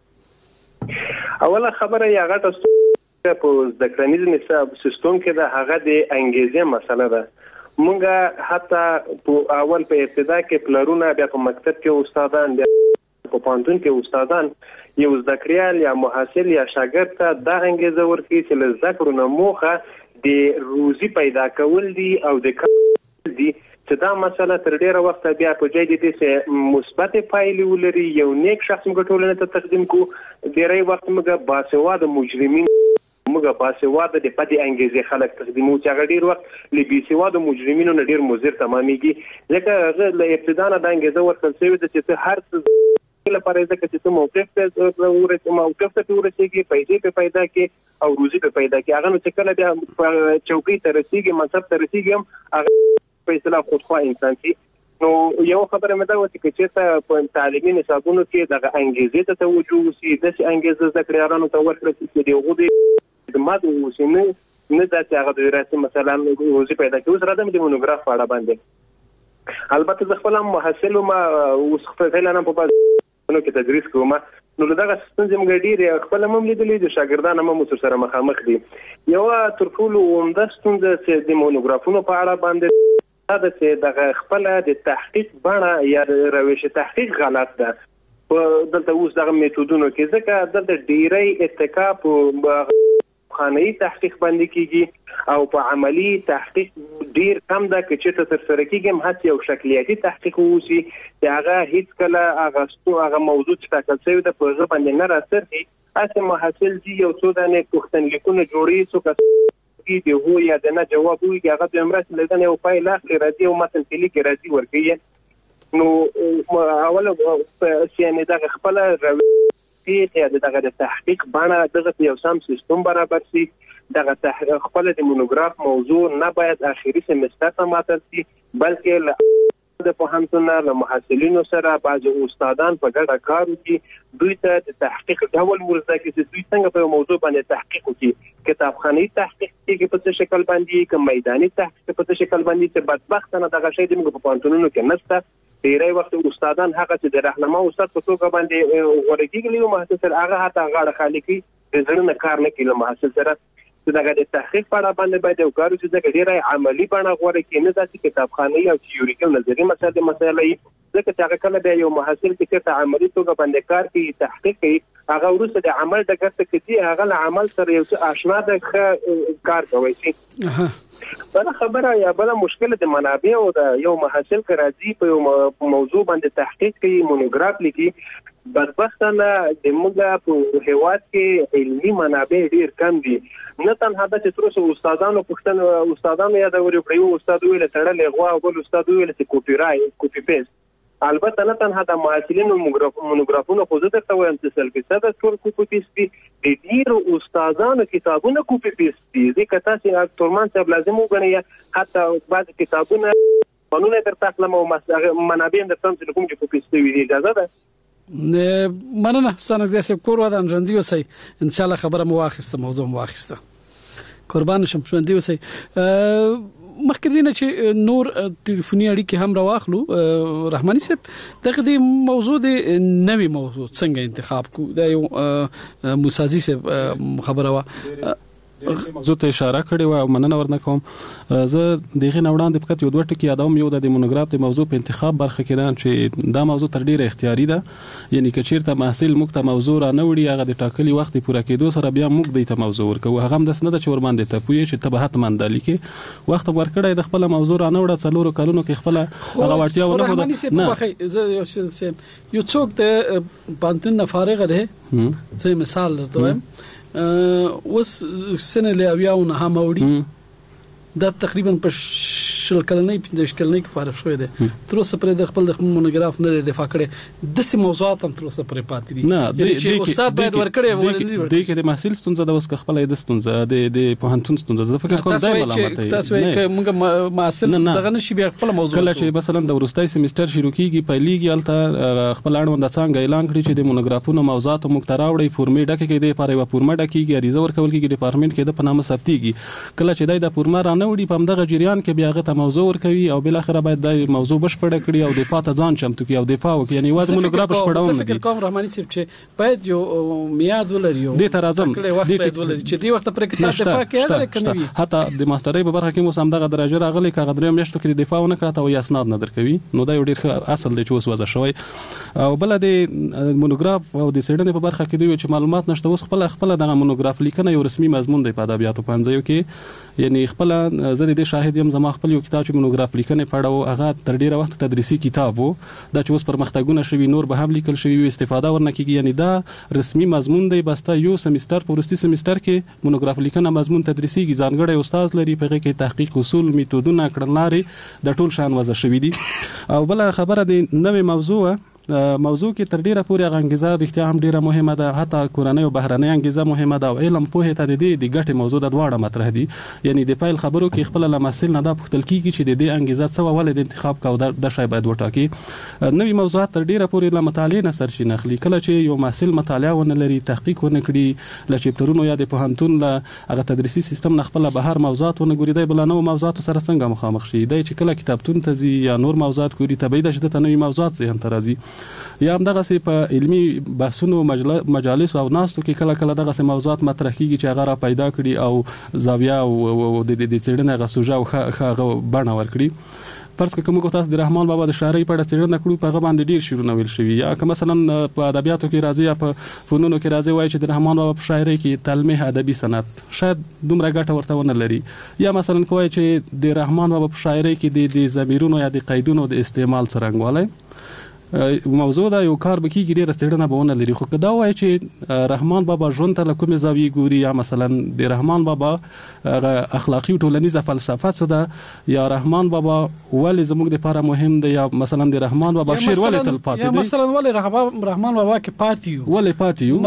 اوله خبره یا غټه په ذکرنیز نصاب سیستم کې دا هغه د انګیزه مسله ده. مونږه حتی په اول په ابتدا کې پلرونه بیا په مکتب کې استادان بیا په پوهنتون کې استادان یو ذکریال یا محصل یا شاګرد ته دا انګیزه ورکړي چې له ذکر نه موخه د روزي پیدا کول دي او د کار دي چې دا مسله تر ډیره وخت بیا په ځای دي چې مثبت پایلې ولري یو نیک شخص موږ ټولنه ته تقدیم کو ډیری وخت موږ باسواده مجرمین موږ باسواده د پدې انګیزه خلک تقدیمو چې هغه ډیر وخت لبي سواده مجرمینو نه ډیر مضر تمامېږي ځکه له ابتدا نه د انګیزه ورکړل شوی د چې هر څه لپاره ځکه چې موقف ته ورته موقف ته ورسېږي پیسې په پیدا کې او روزي په پیدا کې هغه نو چې کله بیا چوکۍ ته رسېږي منصب ته رسېږي هم هغه په اصطلاح خودخواه انسان شي. نو یو خبره مې دا و چې چې په تعلیمي نصابونو کې دغه انګیزې ته توجه وشي د انګیزه زده کړیارانو ته ورکړل چې دی غوډي د ماده وسینه نه دا چې هغه د وراسي مثلا روزي پیدا کوي سره د مونوګراف په اړه باندې البته زه خپل محصل ما اوس خپل نه په نو کې تدریس کوم نو دغه ستونزې موږ ډېر خپل هم لیدلې د شاګردانو هم مو سره مخامخ دي. یو تر ټولو عمده ستونزه چې د مونوګرافونو په اړه باندې دا چې دغه خپل د تحقیق بڼه یا روش تحقیق غلط ده په دلته اوس دغه میتودونو کې ځکه د ډیری اتکا په خانه‌ای تحقیق باندې کیږي او په عملی تحقیق ډیر کم ده چې ته تر سره کېږم هڅه یو شکلیاتي تحقیق ووسی چې هغه هیڅ کله هغه ستو هغه موضوع چې تاسو یې د پروژه باندې نه راځي اصل محصل دي یو څو دانه پوښتنلیکونه جوړي څو کس کې دی هو یا د نه جواب وي هغه د امرت لیدنه او فایل اخلي راځي او متن کلی کې راځي ورکوي نو اول چې نه د خپل روي دغه د تحقیق باندې دغه یو سم سیستم برابر شي دغه تحقیق خپل د مونوګراف موضوع نه باید اخیری سمستر ته ماتل شي بلکې د پوهنتون له محصلینو سره بعض استادان په ګډه کار کوي دوی ته د تحقیق ډول ورزده کې دوی څنګه په موضوع باندې تحقیق کوي کتابخاني تحقیق کې په څه شکل باندې کوم میداني تحقیق په څه شکل باندې چې بدبختانه دغه شی د موږ په پوهنتونونو کې نشته ډیری وخت استادان هغه چې د راهنما استاد په توګه باندې ورګیږي او محصل هغه هته غاړه خالي کوي د ځړنه کار نه کوي محصل سره دغه د تحقیق په اړه باندې باید یو کار چې دغه ډیره عملی بڼه غوړي کې نه داسې کتابخانه او تیوریکل نظری مسایل مسایل ځکه چې هغه کله به یو محصل چې ته عملی توګه باندې کار کوي تحقیق کوي هغه ورسره د عمل د ګټه کې هغه له عمل سره یو څه آشنا د کار کوي شي بل خبره یا بل مشکل د منابع او د یو محصل کراځي په یو موضوع باندې تحقیق کوي مونوګراف لیکي بدبختانه د موږ په هیواد کې علمي منابع ډیر کم دي نه تنها د تروسو استادانو پښتنو استادانو یا د ورپریو استاد ویل تړلې غوا او بل استاد ویل چې کوپی رائټ کوپی پیسټ البته نه تنها د معلمینو مونوګرافونو خو زه ته وایم چې سل فیصد ټول کوپی پیسټ دي د ډیرو استادانو کتابونه کوپی پیسټ دي ځکه تاسو اکټورمان ته لازم وګڼئ حتی بعض کتابونه قانون در تخلم او منابع در تم چې کوم چې کوپی پیسټ وي اجازه ده مننه ستاسو د سب کور ودان ژوندۍ اوسئ ان شاء الله خبره مو واخیسته موضوع مو واخیسته قربان شم ژوندۍ اوسئ مخکې دینه چې نور ټلیفوني اړیکې هم راواخلو رحماني صاحب دغه د موضوع د نوې موضوع څنګه انتخاب کو د یو موسازي صاحب خبره وا موضوع ته اشاره کړې و او مننه ورنه کوم زه دغه نوړان د فقط یو دوه ټکي یادوم یو د مونوګراف د موضوع په انتخاب برخه کې ده چې دا موضوع تر ډیره اختیاري ده یعنی که چیرته محصل موږ ته موضوع را نه وړي هغه د ټاکلي وخت پوره کېدو سره بیا موږ د ته موضوع ورکو هغه هم د سند چې ور باندې ته پوي چې تبه حتمان د لیکي وخت ورکړای د خپل موضوع را نه وړه څلورو کلونو کې خپل هغه واټیا ونه نه زه یو څوک د پانتون فارغ ده زه مثال درته اوس سنه له اویاونه هم وړي دا تقریبا په شل کلنۍ پنځه کلنۍ کې فارغ شوی دی تر اوسه پر د خپل د مونوګراف نه دفاع کړي د سیمه موضوعات هم تر اوسه پر پاتې دي نه چې استاد باید ورکړي ولې د کې د محصل ستونزه د اوس خپل د ستونزه د د پوهنتون ستونزه زه فکر کوم دای ملامت دی تاسو یې موږ محصل دغه نشي بیا خپل موضوع کله چې مثلا د ورستای سیمستر شروع کیږي پیلېږي الته خپل اړوند څنګه اعلان کړي چې د مونوګرافونو موضوعات مختراوړي فورمې ډکه کې د پاره و فورمه ډکېږي اړیزه ورکول کېږي ډپارټمنټ کې د پنامه ثبتېږي کله چې دای د فورمه را نه وړي په دغه جریان کې بیا غته موضوع ورکوي او بل اخر باید د موضوع بشپړه کړي او د پاته ځان چمتو کړي او د پاو کې یعنی واده مونوګراف بشپړاو نه فکر کوم رحماني صاحب چې باید یو میاد ولري د ترازم د وخت ولري چې دی وخت پر کتاب دفاع کوي کني حتی د ماسترۍ په برخه کې مو سم دغه درجه راغلي کاغذ دریم میاشتو کې دفاع نه کړه او یا اسناد نه درکوي نو دا یو ډیر اصل دی چې اوس وځه شوی او بل د مونوګراف او د سیډنې په برخه کې دی چې معلومات نشته اوس خپل خپل دغه مونوګراف لیکنه یو رسمي مضمون دی په ادبیاتو پنځیو کې یعنی خپل زه د شاهد یم زما خپل یو کتاب چې مونوګراف لیکنه پړاو هغه تر ډیره وخت تدریسي کتاب وو دا چې اوس پرمختګونه شوي نور به هم لیکل شوی استفاده ورنه کیږي یعنی دا رسمي مضمون دی بس تا یو سمستر پورستي سمستر کې مونوګراف لیکنه مضمون تدریسي کی ځانګړی استاد لري په کې تحقیق اصول میتودونه کړنلاري د ټول شان وځه شوی دي او بل خبره د نوې موضوع موضوع کې تر ډیره پورې انګیزه رښتیا هم ډیره مهمه ده حتی کورنۍ او بهرنۍ انګیزه مهمه ده او علم په ته د دې د ګټې موضوع د دواړه مطرح دي یعنی د پایل خبرو کې خپل لمسل نه دا پختل کیږي چې د دې انګیزه څه ولې د انتخاب کاو د شای باید وټاکي نوې موضوعات تر ډیره پورې له مطالعې نه سرچینه اخلي کله چې یو محصل مطالعه ونه لري تحقیق ونه کړي ل چپټرونو یا د پوهنتون له هغه تدریسي سیستم نه خپل بهر موضوعات ونه ګوري دی بل نو موضوعات سره څنګه مخامخ شي دی چې کله کتابتون ته ځي یا نور موضوعات ګوري تبعید شته نوې موضوعات ذهن ته راځي یا دغه سي په علمي بحثونو مجالس او ناستو کې کله کله دغه سي موضوعات مطرح کیږي چې هغه را پیدا کړي او زاویه او د دې څېړنې غسوجه او هغه بڼه ورکړي پرڅ کوم کو تاسو د رحمان بابا د شاعرۍ په اړه څېړنه کړو په هغه باندې ډیر شعرونه ویل شوی یا که مثلا په ادبیاتو کې راځي یا په فنونو کې راځي وایي چې د رحمان بابا په شاعرۍ کې تلمیح ادبي سند شاید دومره ګټه ورته ونه لري یا مثلا کوی چې د رحمان بابا په شاعرۍ کې د ضمیرونو یا د قیدونو د استعمال څرنګواله موضوع دا یو کار بکیږي ډیره ستړنه بهونه لري خو کدا وای چې رحمان بابا ژوند ته کومه زاویه ګوري یا مثلا د رحمان بابا اخلاقی او ټولنیزه فلسفه څه ده یا رحمان بابا ولې زموږ لپاره مهم دی یا مثلا د رحمان بابا شعر ولې تل پاتې دی یا مثلا ولې رحمان بابا کې پاتې یو ولې پاتې یو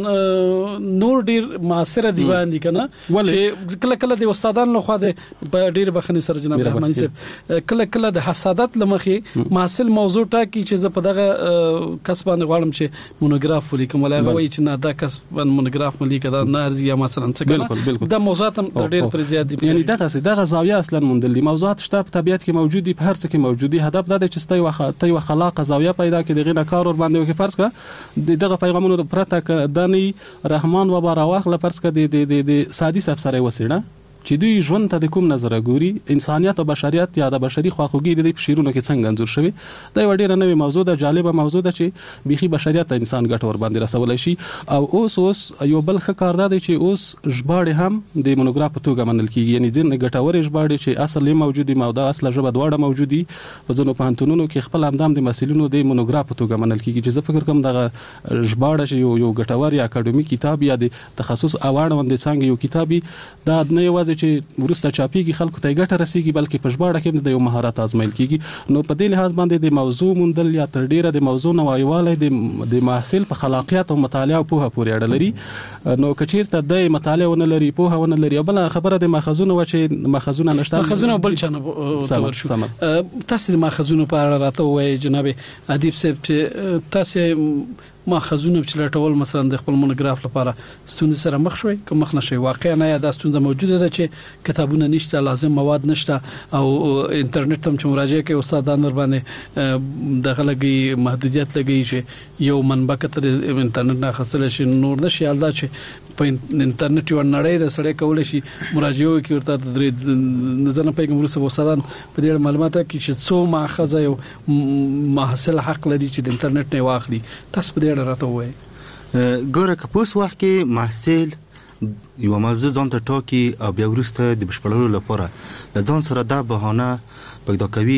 مثلا نور ډیر معاصره دیوان دي کنه چې کله کله د استادانو خو د ډیر بخنی سره جناب رحماني صاحب کله کله د حسادت لمخې محصل موضوع ټاکي چې زه په دغه کسبانه غواړم چې مونوګراف ولیکم ولا غوي چې نه دا کسبان مونوګراف ملیک دا نه ارزي یا مثلا څه کنه دا موضوعات هم ډیر پر زیات دي یعنی دغه دغه زاویه اصلا موندل دي موضوعات شته په طبيعت کې موجود دي په هر څه کې موجود دي هدف دا دی چې ستای وخت ته یو خلاقه زاویه پیدا کړي دغه نه کار ور باندې کې فرض کا دغه پیغامونو پرته دانی رحمان بابا راوخله فرض کا د د سادي افسر وسیړه چې دوی ژوند ته د کوم نظر ګوري انسانيت او بشریت یا د بشري خواخوږي د دې شیرونو کې څنګه انځور شوی دا یو ډیره نوې موضوع ده جالبه موضوع ده چې بيخي بشریت ته انسان ګټ ور باندې رسولای شي او اوس اوس یو بل ښه کار دی چې اوس ژباړې هم د مونوګراف په توګه منل کیږي یعنی ځین ګټور ژباړې چې اصل یې موجودي موضوع اصل ژبه دواړه موجودي په ځینو پوهنتونونو کې خپل اندام د مسلونو د مونوګراف په توګه منل کیږي چې زه فکر کوم دغه ژباړه چې یو یو ګټور یا اکاډمیک کتاب یا د تخصص اواړ باندې څنګه یو کتابي دا نه یوازې چې ورسته چاپیږي خلکو ته ګټه رسیږي بلکې په ژباړه کې د یو مهارت آزمایل کیږي نو په دې لحاظ باندې د موضوع موندل یا تر ډیره د موضوع نوایواله د د محصل په خلاقیت او مطالعه او پوهه پورې اړه لري نو کچیرته د مطالعه ونه لري پوهه ونه لري بل خبره د ماخذونو و چې ماخذونه نشته ماخذونه بل چانه تور شو تاسو د ماخذونو په اړه راته وایي جناب ادیب صاحب چې تاسو ماخذونه چې لټول مثلا د خپل مونوګراف لپاره ستونزې سره مخ شوي کوم مخ نشي واقعا نه یا د ستونزه موجوده ده چې کتابونه نشته لازم مواد نشته او انټرنیټ هم چې مراجعه کوي استادان ور باندې دغه لګي محدودیت لګي چې یو منبع کتر انټرنیټ نه خاصه شي نور نشي الدا چې په انټرنیټ یو نړۍ د سړی کول شي مراجعه کوي ورته د نظر نه پیغام ورسره استادان په دې معلوماتو کې چې څو ماخذ یو محصل حق لري چې د انټرنیټ نه واخلي تاسو په راته وای ګوره که پوس وخت کې محصل یو موضوع ځان ته ټاکي او بیا ورسته د بشپړولو لپاره د ځان سره دا بهانه پیدا کوي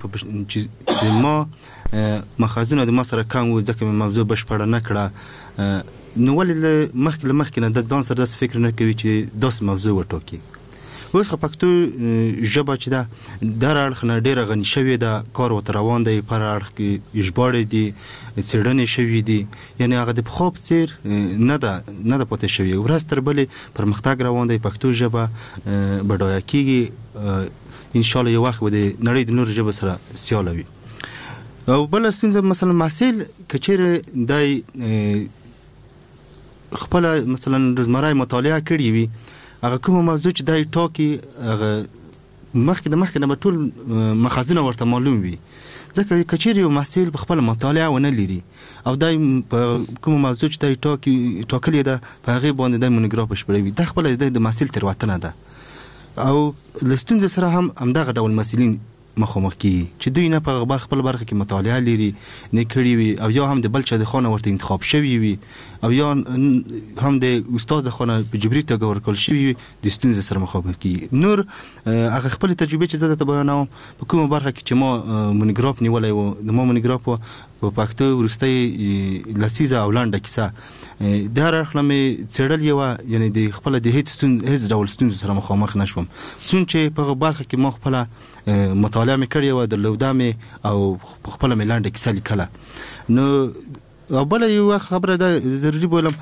چې ما مخازنه د ما سره کم و ځکه موضوع بشپړ نه کړه نو ولې مخکې مخکې نه د ځان سره داس فکر نه کوي چې داس موضوع وټاکي اوس خو پښتو ژبه چې دا در اړخ نه ډیره غني شوې ده کار وته روان دی پر اړخ کې ژباړې دي څېړنې شوې دي یعنی هغه د خو څیر نه ده نه ده پاتې شوی ورځ تر بلې پرمختګ روان دی پښتو ژبه بډایه کیږي ان شاء الله یو وخت د نړۍ د نور ژبه سره سیاله وي او بل ستونزه مثلا محصل کچېره دای خپل مثلا روزمره مطالعه کړی وي هغه کوم موضوع چې دای ټاکي هغه مخکې د مخکې نه ټول مخازنه ورته معلوم وي ځکه کچېری یو محصل په خپل مطالعه ونه لري او دای په کوم موضوع چې دای ټاکي ټاکلې ده په هغه باندې د مونوګراف بشپړوي د خپل د محصل ترواتنه ده او لستون سره هم همدغه ډول مسلین مخامخ کی چې دوی نه په خبر خپل برخه کې مطالعه لري نه کړی وي او یا هم د بل چا د خانه ورته انتخاب شوی وي او یا هم د استاد د خانه په جبري توګه ورکول شوی وي د ستونزې سره مخامخ کی نور هغه خپل تجربه چې زده ته بیانوم په کومه برخه کې چې ما مونوګراف نیولای و د ما مونوګراف په پښتو ورستۍ لسیزه او لاندې کیسه دا راخلمه څړل یو یعنی د خپل د هیڅ ستون هیڅ ډول ستونزې سره مخامخ نشوم څنګه په برخه کې ما خپل مطالعه مې کړې و د لودامې او خپل ملاند کیسه لیکله نو بل یو خبره ده ضروري بولم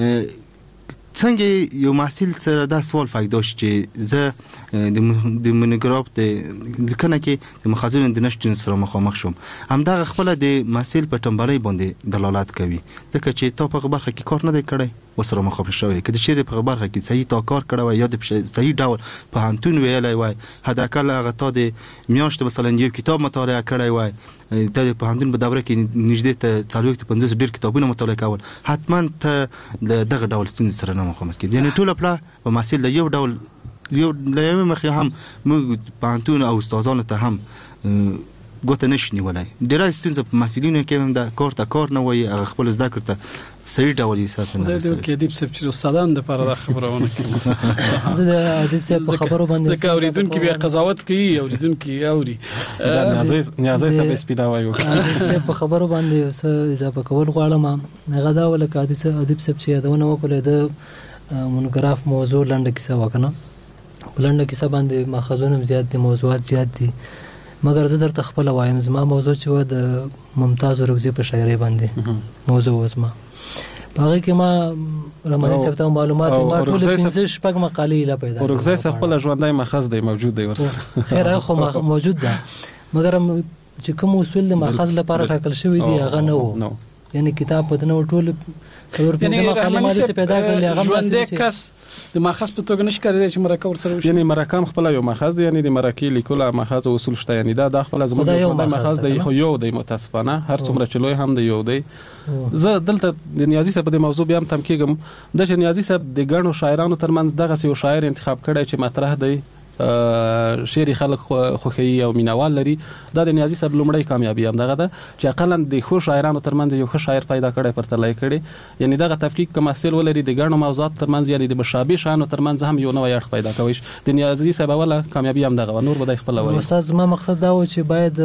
څنګه یو محصل سره دا سوال پیدا شي چې زه د مونوګراف د لیکنه کې د مخازن د نشټون سره مخامخ شوم همدغه خپل د محصل په ټمبلۍ باندې دلالت کوي ځکه چې تا په برخه کې کار نه دی کړی وسره مخامخ شوی کله چې په برخه کې صحیح تا کار کړی یا د صحیح ډول په هانتون ویلای وای حداقل هغه تا د میاشت مثلا یو کتاب مطالعه کړی وای د په هانتون په دوره کې نږدې ته څلور ته پنځه ډیر کتابونه مطالعه کول حتما ته دغه ډول ستونزې سره نه مخامخ کیږي یعنی ټول خپل په محصل د یو ډول یو له یو مخې هم موږ په هانتون او استادانو ته هم ګوته نشي نیولای. ډیره ستونزه په محصلینو کې هم د کار ته کار نه وایي، هغه خپل زده کړ ته صحیح ډول یې ساتنه د دې کې ادیب صاحب چې استادان د لپاره د خبرونه کوي. زه د ادیب صاحب په خبرو باندې د اوریدونکو بیا قضاوت کوي، اوریدونکو اوري نیازي نیازي صاحب سپیدا وایو. ادیب صاحب په خبرو باندې څه اضافه کول غواړم. هغه دا ولکه ادیب صاحب چې یادونه وکړه د مونوګراف موضوع لنډه کیسه وکنه، بلنډه کیسه باندې ماخذونه زیات دي، موضوعات زیات دي، مګر زه درته خپل وایم زما موضوع چې و د ممتاز اورکزي په شاعري باندې موضوع وسمه. هغه کې ما رمضان صاحب ته معلومات ما ټول پنځه شپږ مقالې لا پیدا. اورکزي صاحب خپل ژوندۍ ماخذ دی موجود دی ورسره. خیر هغه خو موجود ده، مګر چې کوم اصول د ماخذ لپاره ټاکل شوی دی هغه نه وو. یعنی کتاب په دنه ټول څلور پنځه مقالې ما دې پیدا کړل. هغه ژوندۍ کس د ماخذ په توګه نشي کړی چې مرکه ورسره وشي. یعنی مرکه خپل یو ماخذ دی، یعنی د مرکه لیکل ماخذ او اصول شته، یعنی دا د خپل زموږ ژوندۍ ماخذ دی خو یو دی متاسفانه هر څومره چې لوی هم دی یو دی. زه دلته د نیازي صاحب د موضوع بیا هم تم کېږم د چې نیازي صاحب د ګڼو شاعرانو ترمنځ دغه یو شاعر انتخاب کړی چې مطرح دی شعر خلک خوخي او مینوال لري. دا د نیازي صاحب لومړی کامیابی هم دغه ده چې اقلا د خو شاعرانو ترمنځ یو ښه شاعر پیدا کړي پر تلای کړي. یعنی دغه تفکیک کوم اصل ولري د ګڼو موضوعات ترمنځ، یعنی د مشابه شانو ترمنځ هم یو نوې اړخ پیدا کوي. د نیازي صاحب اوله کامیابی هم دغه نور به خپل وایي. استاد ما مقصد دا و چې باید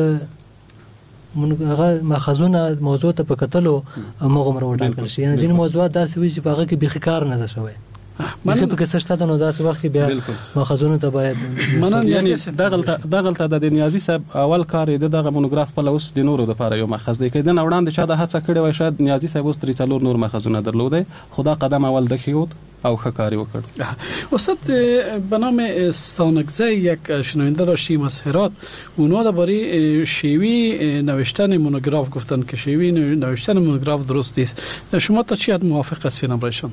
هغه ماخذونه موضوع ته په کتلو هغه مر وټاکل شي. یعنی ځینې موضوعات داسې وي چې په هغه کې به کار نه ده شوی، مخه په کیسه شته نو داسې وخت کې بیا ماخذونه ته باید منن. یعنی دغلته دغلته د نیازي صاحب اول کار د دغه مونوګراف په لوس د نورو لپاره یو ماخذ دی. کله نه وړاندې چې دا هڅه کړې وای شاید نیازي صاحب اوس تر څلور نور ماخذونه درلودي، خدا قدم اول دخیوت او خکاری وکړ. استاد به نام استانکزی یک شنونده داشتیم از هرات، اونا درباره شیوی نوشتن مونوگراف گفتن که شیوی نوشتن مونوگراف درست نیست. شما تا چی حد موافق هستین برایشان؟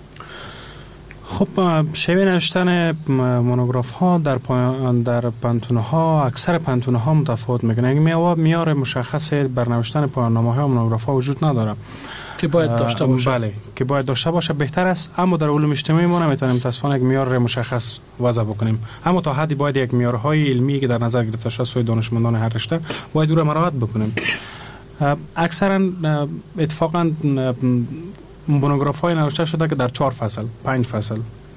خب شیوه نوشتن مونوگراف ها در در پانتون ها اکثر پانتون ها متفاوت میکنه. معیار مشخص بر نوشتن پایان نامه ها مونوگراف ها وجود نداره که باید داشته باشه. بله که باید داشته باشه بهتر است، اما در علوم اجتماعی ما نمیتونیم متاسفانه یک معیار مشخص وضع بکنیم. اما تا حدی باید یک معیارهای علمی که در نظر گرفته شده سوی دانشمندان هر رشته باید او را مراعات بکنیم. اکثرا اتفاقا مونوگراف های نوشته شده که در چهار فصل، پنج فصل،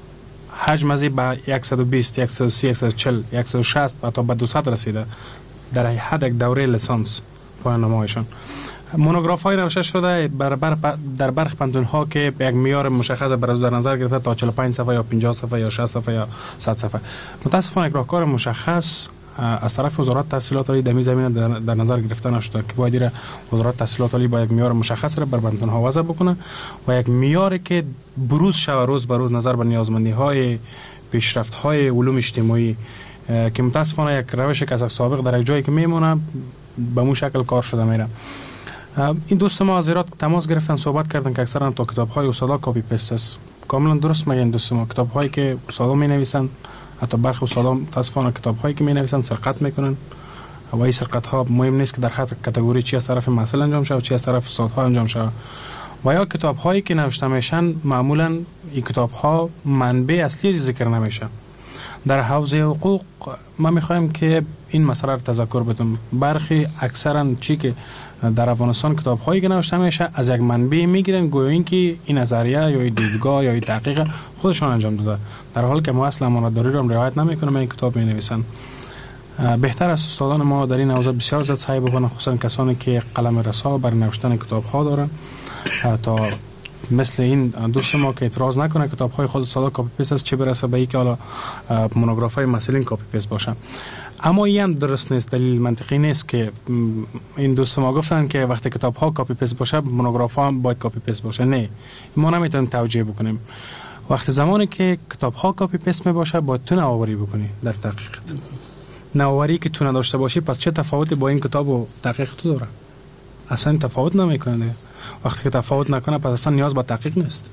حجم از به صد و بیست، صد و سی، صد و چهل، صد و شصت و تا به دویست رسیده در حد یک دوره لیسانس پایان نامه‌هایشان. مونوگراف های نوشته شده بر بر در برخ پانتون ها که یک معیار مشخص بر از در نظر گرفته تا چهل و پنج صفحه یا پنجاه صفحه یا شصت صفحه یا صد صفحه. متاسفانه یک راهکار مشخص از طرف وزارت تحصیلات عالی در این زمینه در, در نظر گرفته نشده که باید ایره وزارت تحصیلات عالی با یک معیار مشخص را بر پانتون ها وضع بکنه و یک معیاری که بروز شود روز به روز نظر به نیازمندی های پیشرفت های علوم اجتماعی که متاسفانه یک روش که از سابق در یک جایی که میمونه به مو شکل کار شده میره. این دوست ما از ایراد تماس گرفتن، صحبت کردن که اکثرا تا کتاب های استادا کاپی پست است. کاملا درست میگن دوست ما. کتاب هایی که استادا می نویسن، حتی برخی استادا متاسفانه کتاب هایی که می نویسن سرقت میکنن و این سرقت ها مهم نیست که در هر کاتگوری چی از طرف محصل انجام شود چی از طرف استادها انجام شود. و یا کتاب هایی که نوشته میشن معمولا این کتاب ها منبع اصلی ذکر نمیشه. در حوزه حقوق ما میخوایم که این مسئله را تذکر بدیم. برخی اکثرا چی که در افغانستان کتاب هایی که نوشته میشه از یک منبع میگیرن گویا اینکه این نظریه یا دیدگاه یا تحقیق خودشان انجام داده، در حالی که ما اصلا امانتداری را رعایت نمیکنیم. این کتاب می نویسن. بهتر است استادان ما در این حوزه بسیار زیاد سعی بکنن، خصوصا کسانی که قلم رسا بر نوشتن کتاب ها دارن، تا مثل این دوست ما که اعتراض نکنه کتاب های خود استادا کاپی پیست است، چه برسه به اینکه حالا مونوگراف های مسئولین کاپی پیست باشه. اما این هم درست نیست، دلیل منطقی نیست که این دوست ما گفتن که وقتی کتاب ها کاپی پیست باشه مونوگراف ها هم باید کاپی پیست باشه. نه، ما نمیتونیم توجیه بکنیم. وقتی زمانی که کتاب ها کاپی پیست می باشه باید تو نوآوری بکنی در تحقیقت. نوآوری که تو نداشته باشی پس چه تفاوتی با این کتاب و تحقیق تو داره؟ اصلا تفاوت نمیکنه. وقتی که تفاوت نکنه پس اصلا نیاز به تحقیق نیست.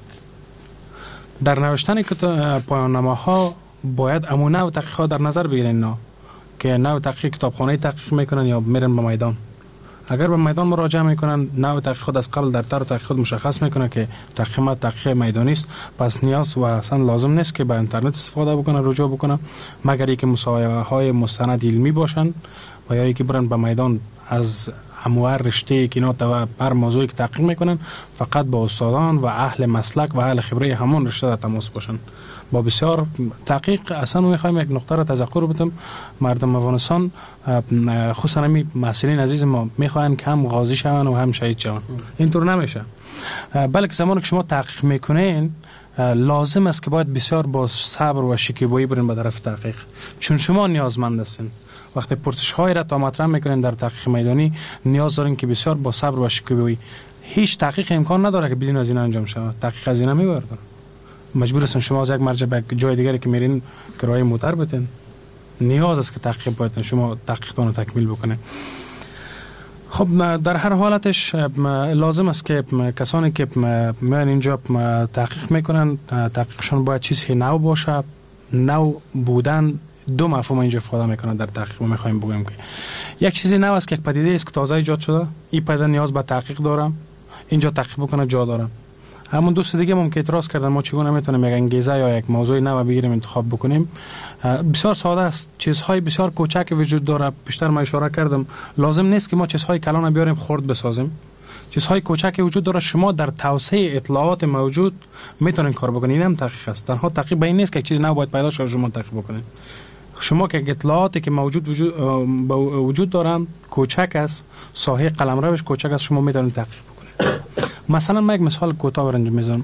در نوشتن پایان نامه ها باید امونه و تحقیق ها در نظر بگیرین، نه که نوع تحقیق کتابخانه تحقیق میکنن یا میرن به میدان. اگر به میدان مراجعه میکنن نوع تحقیق خود از قبل در طرح تحقیق خود مشخص میکنه که تحقیق ما تحقیق میدانی است، پس نیاز و اصلا لازم نیست که به اینترنت استفاده بکنه، رجوع بکنه، مگر اینکه مصاحبه های مستند علمی باشن و یا که برن به میدان از اموار رشته که اینا تو هر موضوعی که تحقیق میکنن فقط با استادان و اهل مسلک و اهل خبره همون رشته در تماس باشن. با بسیار تحقیق اصلا میخوایم یک نقطه را تذکر بدم، مردم افغانستان خصوصا همین مسئولین عزیز ما میخواین که هم غازی شون و هم شهید شون. اینطور نمیشه، بلکه زمانی که شما تحقیق میکنین لازم است که باید بسیار با صبر و شکیبایی برین به طرف تحقیق، چون شما نیازمند هستین. وقتی پرسش های را تا مطرح میکنین در تحقیق میدانی نیاز دارین که بسیار با صبر و شکیبایی. هیچ تحقیق امکان نداره که بدون از این انجام شود. تحقیق از این نمیبرد، مجبور هستین شما از یک مرجع به جای دیگری که میرین کرایه موتر بدین. نیاز است که تحقیق باید شما تحقیقتون رو تکمیل بکنه. خب در هر حالتش لازم است که کسانی که میان اینجا تحقیق میکنن تحقیقشون باید چیزی نو باشه. نو بودن دو مفهوم اینجا استفاده میکنن در تحقیق. ما میخوایم بگیم که یک چیزی نو است که یک پدیده است که تازه ایجاد شده، این پدیده نیاز به تحقیق داره، اینجا تحقیق بکنه جا داره. همون دوست دیگه ممکن اعتراض کردن ما چگونه میتونیم یک انگیزه یا یک موضوع نو بگیریم انتخاب بکنیم. بسیار ساده است، چیزهای بسیار کوچک وجود داره. بیشتر ما اشاره کردم لازم نیست که ما چیزهای کلان بیاریم خرد بسازیم. چیزهای کوچک وجود داره، شما در توسعه اطلاعات موجود میتونین کار بکنید. این هم تحقیق است. تنها تحقیق به این نیست که چیز نو باید پیدا شه شما تحقیق بکنید. شما که اطلاعاتی که موجود وجود, وجود دارن کوچک است، ساحه قلمروش کوچک است، شما میتونید تحقیق بکنید. مثلا من یک مثال کوتاه برنج میزنم.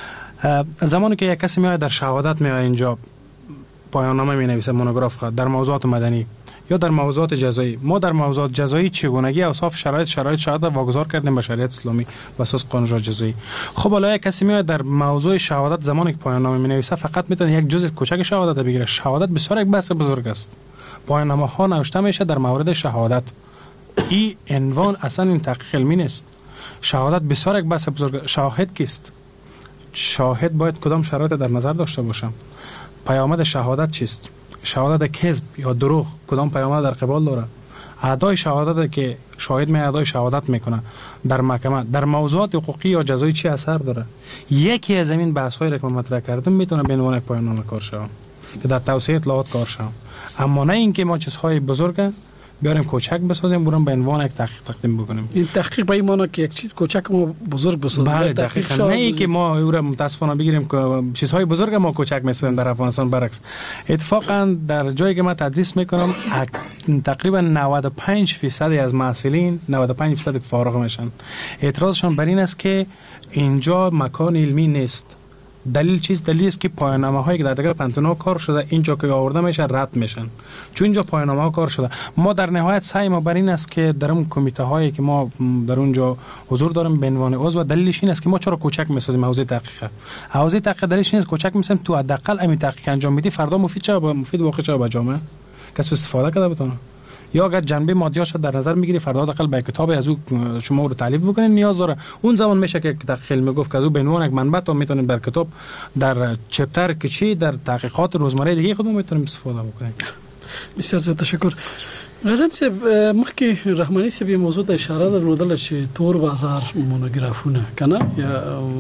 زمانی که یک کسی میاد در شهادت میاد اینجا پایان نامه می نویسه، مونوگراف خواهد در موضوعات مدنی یا در موضوعات جزایی. ما در موضوعات جزایی چگونگی اوصاف شرایط شرایط شهادت واگذار کردیم به شریعت اسلامی بر اساس قانون جزایی. خب حالا یک کسی میاد در موضوع شهادت زمانی که پایان نامه می نویسه فقط میتونه یک جزء کوچک شهادت بگیره. شهادت بسیار یک بحث بزرگ است. پایان نامه ها نوشته میشه در مورد شهادت. این عنوان اصلا این تحقیق علمی نیست. شهادت بسیار یک بحث بزرگ. شاهد کیست؟ شاهد باید کدام شرایط در نظر داشته باشه؟ پیامد شهادت چیست؟ شهادت کذب یا دروغ کدام پیامد در قبال داره؟ ادای شهادت که شاهد می ادای شهادت میکنه در محکمه در موضوعات حقوقی یا جزایی چی اثر داره؟ یکی از این بحث هایی که مطرح کردم میتونه به عنوان یک پایان نامه کار شه که در توسعه اطلاعات کار شه، اما نه اینکه ما چیزهای بزرگ بیاریم کوچک بسازیم برام به عنوان یک تحقیق تقدیم بکنیم. این تحقیق به این معنی که یک چیز کوچک ما بزرگ بسازیم. بله دقیقاً، نه اینکه ما او را متاسفانه بگیریم که چیزهای بزرگ ما کوچک میسازیم. در افغانستان برعکس. اتفاقا در جایی که من تدریس میکنم تقریبا نود و پنج درصد از محصلین نود و پنج درصد فارغ میشن. اعتراضشون بر این است که اینجا مکان علمی نیست. دلیل چیز؟ دلیل است که پایان‌نامه هایی که در دیگر پنتونا کار شده اینجا که آورده میشه رد میشن، چون اینجا پایان‌نامه ها کار شده. ما در نهایت سعی ما بر این است که در اون کمیته هایی که ما در اونجا حضور داریم به عنوان عضو، دلیلش این است که ما چرا کوچک میسازیم حوزه تحقیق. حوزه تحقیق دلیلش نیست کوچک میسازیم تو حداقل همین تحقیق انجام میدی فردا مفید چه مفید واقع چه به جامعه کسی استفاده کنه بتونه. یا اگر جنبه مادیاش در نظر میگیری فردا حداقل به کتاب از او شما رو تعلیف بکنین نیاز داره. اون زمان میشه که تحقیق میگفت که از او به عنوان یک منبع تو میتونید بر کتاب در چپتر که چی در تحقیقات روزمره دیگه خودمون میتونیم استفاده بکنیم. بسیار زیاد تشکر. غزل صاحب مخکې رحماني صاحب یو موضوع ته اشاره درلودله چې تور بازار مونوګرافونه کنه یا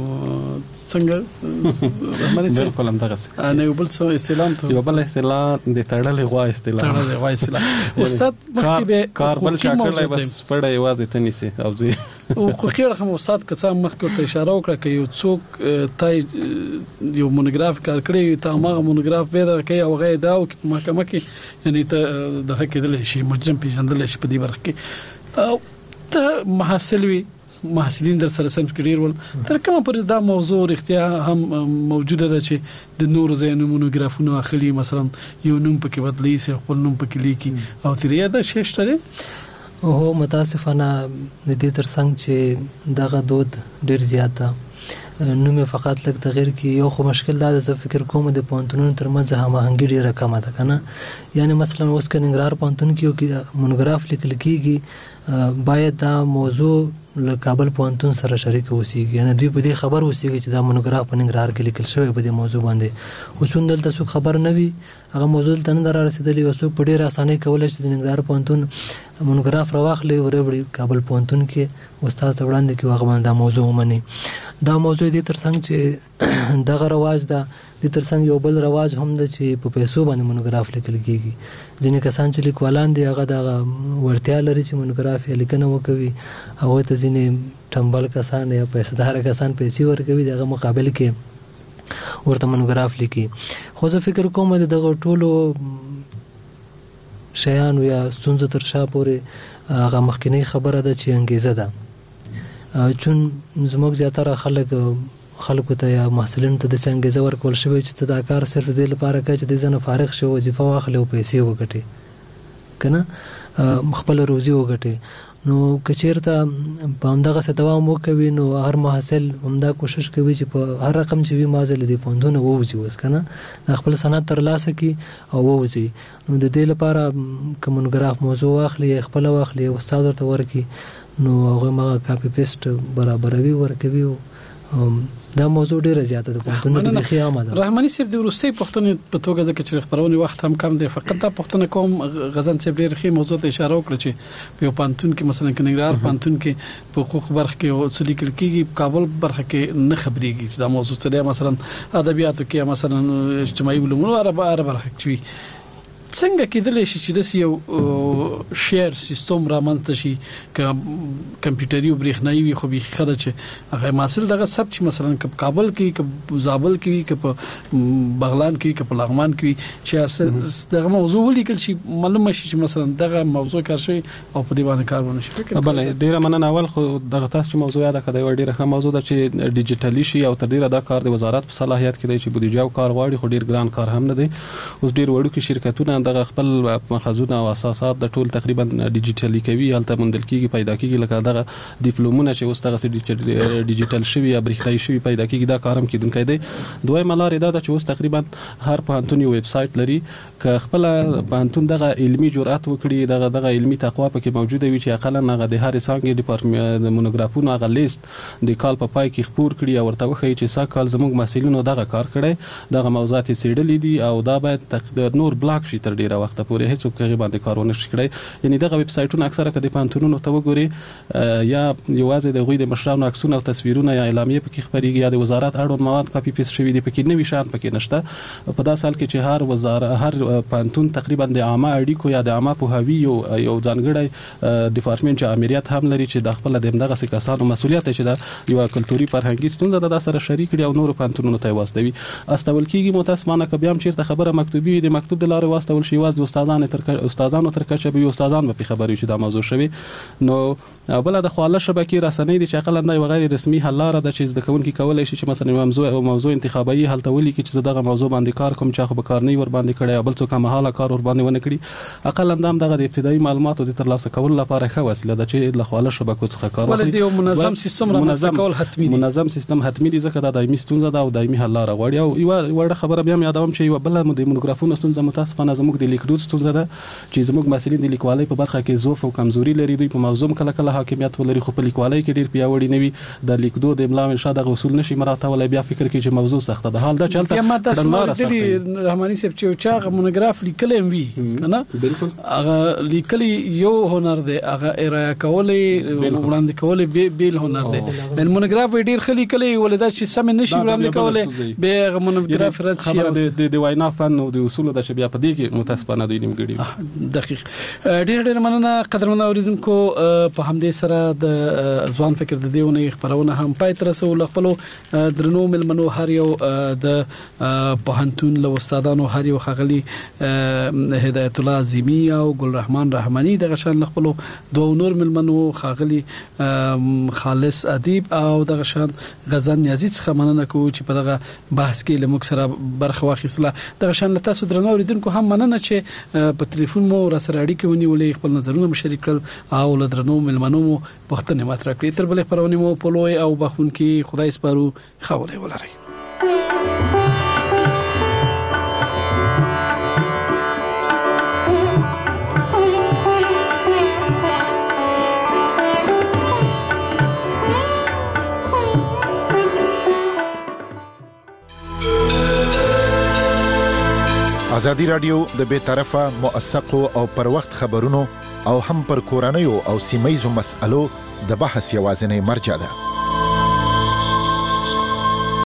څنګه رحماني صاحب بالکل هم دغه څه نه یو بل څه استعلام ته یو بل استعلام د تړلې غوا استعلام تړلې غوا استعلام استاد مخکې به کار بل شاکړلای بس پړې یوازې تنيسي او زی او خو رقم استاد کڅه مخکې ته اشاره وکړه چې یو څوک تای یو مونوګراف کار کړی ته هغه مونوګراف به دا کوي او غي دا او محکمه کې یعنی ته دغه کېدل شي مجرم پیژندل شي په دې برخه کې او ته محصل وي محصلین در سره سم کړي ول تر کومه پر دا موضوع اختیار هم موجوده ده چې د نور زینو مونوګرافونو اخلي مثلا یو نوم پکې بدلی سي خپل نوم پکې لیکي او تریا دا ششتره او متاسفانه د دې ترڅنګ چې دغه دود ډیر زیات ده نو مې فقط لږ تغیر کی یو خو مشکل دا د فکر کوم د پونتونو ترمنځ هماهنګي ډیره کمه ده کنه یعنی مثلا اوس کې ننګرهار پونتون کې یو مونوګراف لیکل کیږي باید دا موضوع له کابل پونتون سره شریک اوسېږي یعنی دوی په دې خبر اوسېږي چې دا مونوګراف په ننګرهار کې لیکل شوی په دې موضوع باندې اوسون دلته څوک خبر نه وي هغه موضوع ته نه را رسیدلی او څوک په ډېر اسانۍ کولای شي د ننګرهار پونتون مونوګراف راواخلي او وړي کابل پونتون کې استاد وړاندې کې هغه باندې دا موضوع ومني. دا موضوع دې ترڅنګ چې دغه رواج ده، د ترڅنګ یو بل رواج هم ده چې په پیسو باندې مونوګراف لیکل کیږي. ځینې کسان چې لیکوالان دي هغه دغه ورتیا لري چې مونوګراف یې لیکنه وکوي، هغوی ته ځینې ټمبل کسان یا پیسهداره کسان پیسې ورکوي، دغه مقابل کې ورته مونوګراف لیکي. خو زه فکر کوم د دغه ټولو شیانو یا ستونزو تر شا پورې هغه مخکینی خبره ده چې انګیزه ده. چون زموږ زیاتره خلک خلکو ته یا محصلینو ته داسې انګیزه ورکول شوې چې ته دا کار صرف دې لپاره کوې چې دې ځنه فارغ شي، وظیفه واخلې او پیسې وګټې، که نه خپله روزي وګټې. نو که چېرته په همدغسې دوام وکوي نو هر محصل همدا کوشش کوي چې په هر رقم چې وي ما ځله دې پوهنتونه ووځي اوس، که نه د خپل سند ترلاسه کړي او ووځي. نو د دې لپاره که مونوګراف موضوع واخلي یا خپله واخلي یا استاد ورته ورکړي نو هغوی هغه کاپي پیسټ برابروي ورکوي. دا موضوع ډیره زیاته ده، پوښتنه بیخي عامه ده. رحماني صاحب د وروستۍ پوښتنې په توګه ځکه چې خبرونه وخت هم کم دی، فقط دا پوښتنه کوم غزن صاحب ډېر ښه موضوع ته اشاره وکړه چې په یو پوهنتون کې مثلا کنګرهار پوهنتون کې په حقوق برخه کې څه لیکل کېږي، په کابل برخه کې نه خبرېږي چې دا موضوع څه دی. مثلا ادبیاتو کې مثلا اجتماعي علومو عرب عرب برخه کې څنګه کېدلی شي چې داسې یو شیر سیستم رامنځته شي که کمپیوټري او برېښنایي وي، خو بیخي ښه ده چې هغه محصل دغه ثبت چې مثلا که په کابل کې که په زابل کې وي که په بغلان کې وي که په لغمان کې وي چې دغه موضوع ولیکل شي، معلومه شي چې مثلا دغه موضوع کار شوی او په دې باندې کار ونه شي. بله ډېره مننه. اول خو دغه تاسو چې موضوع یاده کړه یوه ډېره ښه موضوع ده چې ډیجیټلي شي او تر ډېره دا کار د وزارت په صلاحیت کې دی چې بودیجه او کار غواړي، خو ډېر ګران کار هم نه دی. اوس ډېر وړوکي شرکتونه دغه خپل مخزونه او اساسات د ټول تقریبا ډیجیټلي کوي، هلته موندل کیږي پیدا کیږي، لکه دغه ډیپلومونه چې اوس دغه ډیجیټل شوي یا برېښنایي شوي پیدا کیږي، دا کار هم کیدونکی دی. دویمه لار دا ده چې اوس تقریبا هر پوهنتون یو ویب سایټ لري، که خپل پوهنتون دغه علمي جرأت وکړي، دغه دغه علمي تقوا پکې موجوده وي چې اقلا هغه د هر څانګې ډپارټمنټ د مونوګرافونو هغه لیست د کال په پای کې خپور کړي او ورته وښیي چې څا کال زموږ محصلینو دغه کار کړی، دغه موضوعات یې څېړلي دي او دا باید نور بلاک شي تر ډېره وخته پورې هیڅوک هغې باندې کار ونه شي کړی. یعنې دغه ویب سایټونه اکثره که د پوهنتونونو ته وګورې یا یوازې د هغوی د مشرانو عکسونه او تصویرونه یا اعلامیې پکې خپرېږي یا د وزارت اړوند مواد کاپي پیسټ شوي دي، پکې نوي شیان پکې نشته. په داسې حال کې چې هر وزارت هر پوهنتون تقریبا د عامه اړیکو یا د عامه پوهاوي یو یو ځانګړی ډپارټمنټ چې امریت هم لري چې د خپله د همدغسې کسانو مسؤلیت دی چې دا یوه کلتوري فرهنګي ستونزه ده دا سره شریک کړي او نورو پوهنتونونو ته یې واستوي. استول کېږي متاسفانه که بیا هم چېرته خبره مکتوبي وي د مکتوب د لارې واستول شي، یوازې د استادانو تر استادانو تر کچه به استادان به خبر وي چې دا موضوع شوی. نو بل د خواله شبکې رسنۍ دي چې اقلا دا یو غیر رسمي حل لاره ده چې زده کوونکي کولی شي چې مثلا موضوع او موضوع انتخابي هلته ولیکي چې زه دغه موضوع باندې کار کوم، چا خو به کار نه ور باندې کړی او بل څوک مهاله کار ور باندې ونه کړي. اقلا دا هم دغه د ابتدایي معلوماتو د ترلاسه کولو لپاره ښه وسیله ده چې له خواله شبکو څخه کار واخلي. ولې یو منظم سیستم رامنځته کول حتمي دي، منظم سیستم حتمي دي ځکه دا دایمي ستونزه ده او دایمي حل لاره غواړي. او یوه وړه خبره بیا هم یادوم چې یوه بله د مونوګرافونو ستونزه متاسفانه زموږ د لیکدود ستونزه ده چې زموږ محصلین د لیکوالۍ په برخه کې ضعف او کمزوري لري. دوی په موضوع کله کله حاکمیت ولري خو په لیکوالۍ کې ډېر پیاوړي نه وي، د لیکدود املا انشا دغه اصول نشي مراعاتولی، بیا فکر کوي چې موضوع سخته ده. حال دا چې هلته رحماني صاحب چې چا هغه مونوګراف لیکلی هم وي که نه، هغه لیکلی یو هنر دی، هغه ارایه کولی وړاندې کولی بیل هنر دی. مونوګراف یې ډېر ښه لیکلی ولې دا چې سمې نشي وړاندې کولی بیا هغه مونوګراف رد شي. خبره د وینا فن او د اصولو ده چې بیا په دې کې متاسفانه دوی نیمګړي. دقیق. ډېر ډېر مننه قدرمنو اوریدونکو، په همدې سره د ځوان فکر د دې ونې خپرونه هم پای ته رسو. له خپلو درنو مېلمنو هر یو د پوهنتون له استادانو هر یو ښاغلي هدایت الله عظیمي او ګل رحمان رحماني، دغه شان له خپلو دوه نور مېلمنو ښاغلي خالص ادیب او دغه شان غزن نیازي څخه مننه کوو چې په دغه بحث کې له موږ سره برخه واخیستله. دغه شان له تاسو درنو اوریدونکو هم مننه چې په تلیفون مو راسره اړیکې ونیولې، خپل نظرونه مو شریک کړل او له درنو مېلمنو مو پوښتنې مطرح کړې. تر بلې خپرونې مو په لوی او بخښونکي خدای سپارو. ښه ورځ ولرئ. ازادي رادیو د بے طرفه موثقو او پر وخت خبرونو او هم پر کورنیو او سیمایزو مسألو د بحث یوازینی مرجع ده.